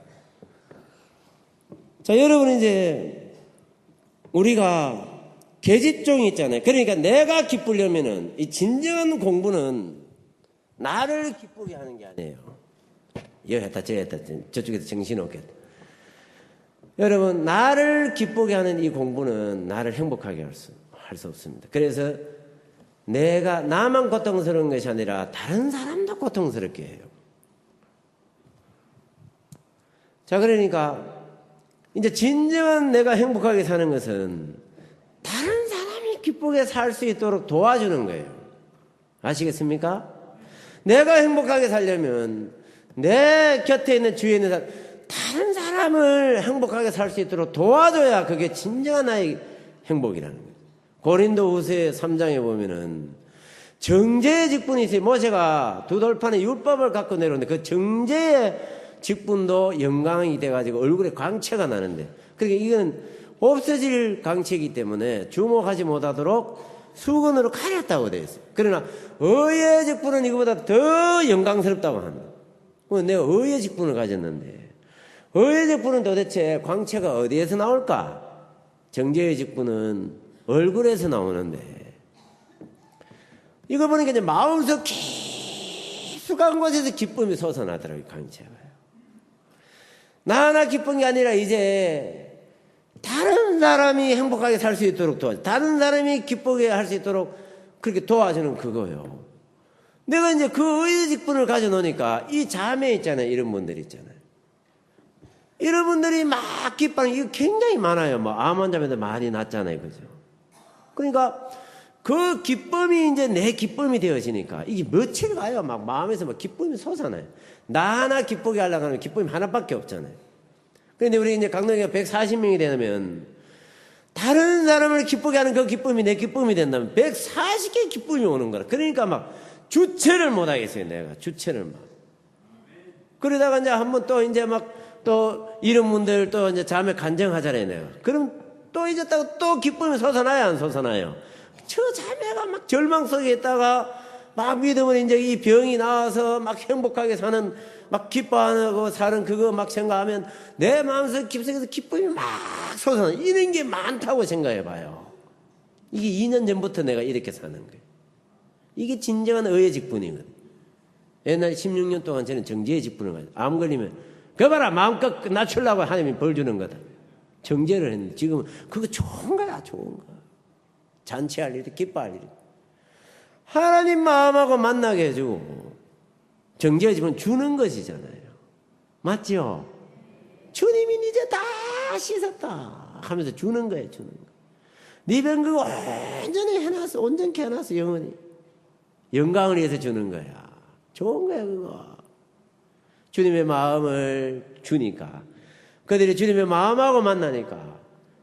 자, 여러분 이제 우리가 계집종이 있잖아요. 그러니까 내가 기쁘려면은 이 진정한 공부는 나를 기쁘게 하는 게 아니에요. 이거 했다 저 했다 저쪽에서 정신없겠다. 여러분 나를 기쁘게 하는 이 공부는 나를 행복하게 할 수 없습니다. 그래서 내가 나만 고통스러운 것이 아니라 다른 사람도 고통스럽게 해요. 자, 그러니까 이제 진정한 내가 행복하게 사는 것은 다른 사람이 기쁘게 살 수 있도록 도와주는 거예요. 아시겠습니까? 내가 행복하게 살려면 내 곁에 있는 주위에 있는 사람, 다른 사람을 행복하게 살 수 있도록 도와줘야 그게 진정한 나의 행복이라는 거예요. 고린도후서 3장에 보면은 정죄의 직분이 있어요. 모세가 두 돌판에 율법을 갖고 내려오는데 그 정죄의 직분도 영광이 돼가지고 얼굴에 광채가 나는데, 그러니까 이건 없어질 광채이기 때문에 주목하지 못하도록 수건으로 가렸다고 되어 있어요. 그러나 의의 직분은 이거보다 더 영광스럽다고 합니다. 내가 의의 직분을 가졌는데, 의의 직분은 도대체 광채가 어디에서 나올까? 정죄의 직분은 얼굴에서 나오는데, 이거 보니까 이제 마음속 깊숙한 곳에서 기쁨이 솟아나더라고요, 광채가. 나 하나 기쁜 게 아니라 이제 다른 사람이 행복하게 살 수 있도록 도와줘. 다른 사람이 기쁘게 할 수 있도록 그렇게 도와주는 그거요. 내가 이제 그 의의 직분을 가져놓으니까 이 자매 있잖아요. 이런 분들 있잖아요. 이런 분들이 막 기뻐하는 이거 굉장히 많아요. 뭐 암 환자분들 많이 났잖아요. 그죠? 그러니까 그 기쁨이 이제 내 기쁨이 되어지니까 이게 며칠 가요. 막 마음에서 막 기쁨이 솟아나요. 나 하나 기쁘게 하려고 하면 기쁨이 하나밖에 없잖아요. 그런데 우리 이제 강동이가 140명이 되면 다른 사람을 기쁘게 하는 그 기쁨이 내 기쁨이 된다면 140개의 기쁨이 오는 거라. 그러니까 막 주체를 못 하겠어요. 내가 주체를 막. 그러다가 이제 한번 또 이제 막 또 이런 분들 또 이제 자매 간증하잖아요. 내가. 그럼 또 잊었다가 또 기쁨이 솟아나요, 안 솟아나요? 저 자매가 막 절망 속에 있다가 막 믿음을 이제 이 병이 나와서 막 행복하게 사는, 막 기뻐하고 사는 그거 막 생각하면 내 마음속 깊숙이서 기쁨이 막 솟아나. 이런 게 많다고 생각해 봐요. 이게 2년 전부터 내가 이렇게 사는 거예요. 이게 진정한 의의 직분이거든. 옛날에 16년 동안 저는 정죄의 직분을 가지고 암 걸리면 그 봐라 마음껏 낮추려고 하나님이 벌 주는 거다. 정죄를 했는데 지금은 그거 좋은 거야, 좋은 거. 잔치할 일이, 기뻐할 일이. 하나님 마음하고 만나게 해주고 정죄의 직분은 주는 것이잖아요. 맞죠? 주님이 이제 다 씻었다 하면서 주는 거예요, 주는 거. 네 병 그거 온전히 해놨어, 온전히 해놨어, 영원히. 영광을 위해서 주는 거야. 좋은 거야, 그거. 주님의 마음을 주니까. 그들이 주님의 마음하고 만나니까.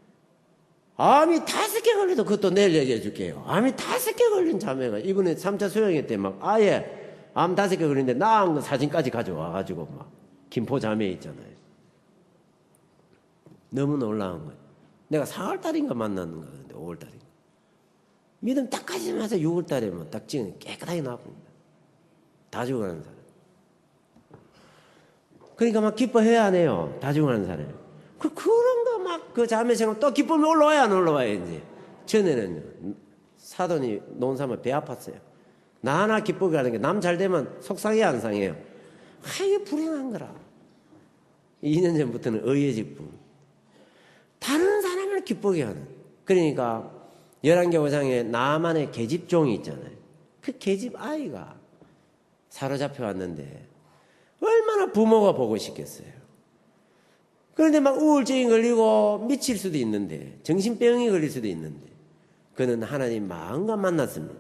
암이 5개 걸려도 그것도 내일 얘기해 줄게요. 암이 5개 걸린 자매가 이번에 3차 수영회 때 막 아예 암 5개 걸린데 나은 거 사진까지 가져와가지고 막 김포 자매 있잖아요. 너무 놀라운 거예요. 내가 4월달인가 만났는 거였는데 5월달인가. 믿음 딱 가지면서 6월달에 뭐 딱 찍으니 깨끗하게 나와버립니다. 다 죽어가는 사람. 그러니까 막 기뻐해야 안 해요. 다 죽어가는 사람. 그런 거 막 그 자매 생각 또 기쁨이 올라와야 안 올라와야 이제. 전에는요. 사돈이 논사면 배 아팠어요. 나 하나 기쁘게 하는 게 남 잘 되면 속상해 안 상해요. 아, 이게 불행한 거라. 2년 전부터는 의의 직분. 다른 사람을 기쁘게 하는. 그러니까 열왕기 5장에 나만의 계집종이 있잖아요. 그 계집 아이가 사로잡혀 왔는데 얼마나 부모가 보고 싶겠어요. 그런데 막 우울증이 걸리고 미칠 수도 있는데 정신병이 걸릴 수도 있는데 그는 하나님 마음과 만났습니다.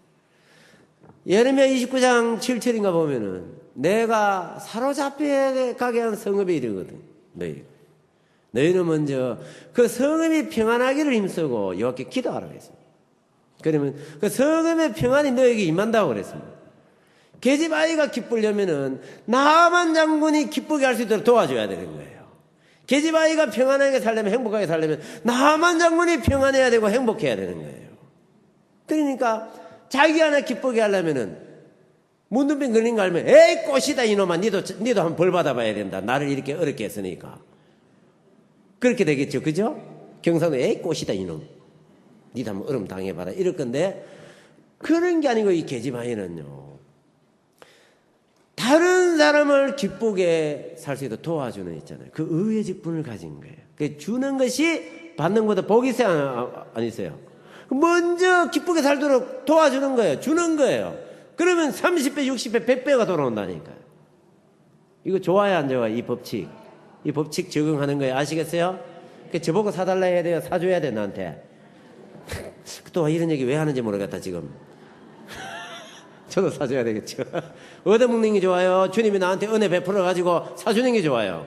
예레미야 29장 7절인가 보면은 내가 사로잡혀 가게 한 성읍에 이르거든. 너희는 먼저 그 성읍이 평안하기를 힘쓰고 여호와께 기도하라고 했습니다. 그러면 그 성읍의 평안이 너에게 임한다고 그랬습니다. 계집 아이가 기쁘려면은 나만 장군이 기쁘게 할 수 있도록 도와줘야 되는 거예요. 계집 아이가 평안하게 살려면, 행복하게 살려면 나만 장군이 평안해야 되고 행복해야 되는 거예요. 그러니까 자기 하나 기쁘게 하려면은 문둥병 걸린 거 알면 에이 꽃이다 이놈아 니도 한번 벌 받아봐야 된다. 나를 이렇게 어렵게 했으니까. 그렇게 되겠죠. 그죠? 경상도 에이 꽃이다 이놈. 니도 한번 얼음 당해봐라. 이럴 건데 그런 게 아니고 이 계집 아이는요. 다른 사람을 기쁘게 살 수 있도록 도와주는 있잖아요. 그 의의 직분을 가진 거예요. 그 주는 것이 받는 것보다 복이 있어요? 안 있어요? 먼저 기쁘게 살도록 도와주는 거예요. 주는 거예요. 그러면 30배, 60배, 100배가 돌아온다니까요. 이거 좋아요, 안 좋아요? 이 법칙. 이 법칙 적용하는 거예요. 아시겠어요? 저보고 사달라 해야 돼요? 사줘야 돼, 나한테. 또 이런 얘기 왜 하는지 모르겠다, 지금. 저도 사줘야 되겠죠. 얻어먹는 게 좋아요? 주님이 나한테 은혜 베풀어가지고 사주는 게 좋아요?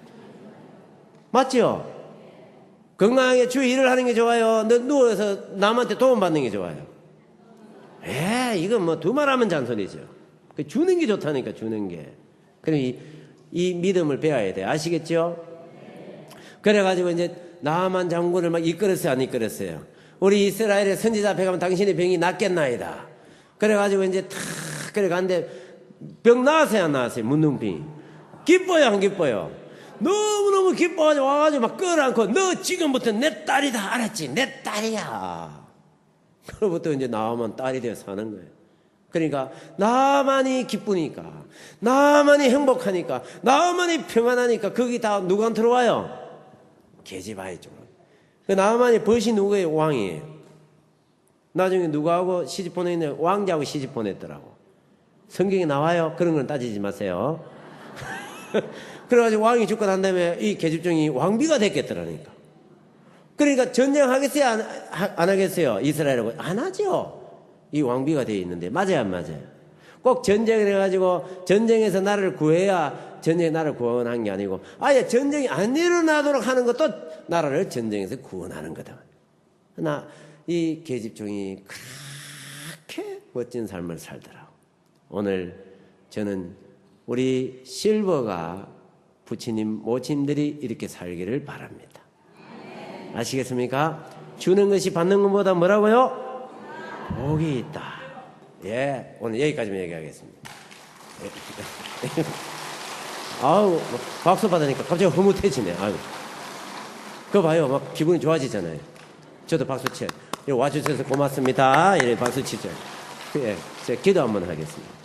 맞죠? 건강하게 주 일을 하는 게 좋아요? 너 누워서 남한테 도움받는 게 좋아요? 이건 뭐 두 말 하면 잔소리죠. 주는 게 좋다니까, 주는 게. 그럼 이 믿음을 배워야 돼. 아시겠죠? 그래가지고 이제 나만 장군을 막 이끌었어요, 안 이끌었어요? 우리 이스라엘의 선지자 앞에 가면 당신의 병이 낫겠나이다. 그래가지고 이제 탁 그래 갔는데 병 나왔어요, 안 나왔어요? 문둥병이. 기뻐요, 안 기뻐요? 너무너무 기뻐가지고 와가지고 막 끌어안고 너 지금부터 내 딸이다 알았지? 내 딸이야. 그로부터 이제 나오면 딸이 되어 사는 거예요. 그러니까 나만이 기쁘니까, 나만이 행복하니까, 나만이 평안하니까 거기 다 누구한테 들어와요? 계집아이 쪽으로. 나만이 벗이 누구의 왕이에요? 나중에 누구하고 시집 보냈는데 왕자하고 시집 보냈더라고. 성경에 나와요. 그런 건 따지지 마세요. 그래가지고 왕이 죽고 난 다음에 이 계집종이 왕비가 됐겠더라니까. 그러니까 전쟁하겠어요? 안 하겠어요? 이스라엘하고? 안 하죠. 이 왕비가 되어 있는데. 맞아요, 안 맞아요? 꼭 전쟁을 해가지고 전쟁에서 나를 구해야 전쟁이 나를 구원한 게 아니고 아예 전쟁이 안 일어나도록 하는 것도 나라를 전쟁에서 구원하는 거다. 그러나 이 계집종이 그렇게 멋진 삶을 살더라고. 오늘 저는 우리 실버가 부처님, 모친들이 이렇게 살기를 바랍니다. 아시겠습니까? 주는 것이 받는 것보다 뭐라고요? 복이 있다. 예, 오늘 여기까지만 얘기하겠습니다. 아우, 박수 받으니까 갑자기 흐뭇해지네. 아유, 그거 봐요. 막 기분이 좋아지잖아요. 저도 박수 쳐요. 와주셔서 고맙습니다. 이래 박수 치죠. 예, 제가 기도 한번 하겠습니다.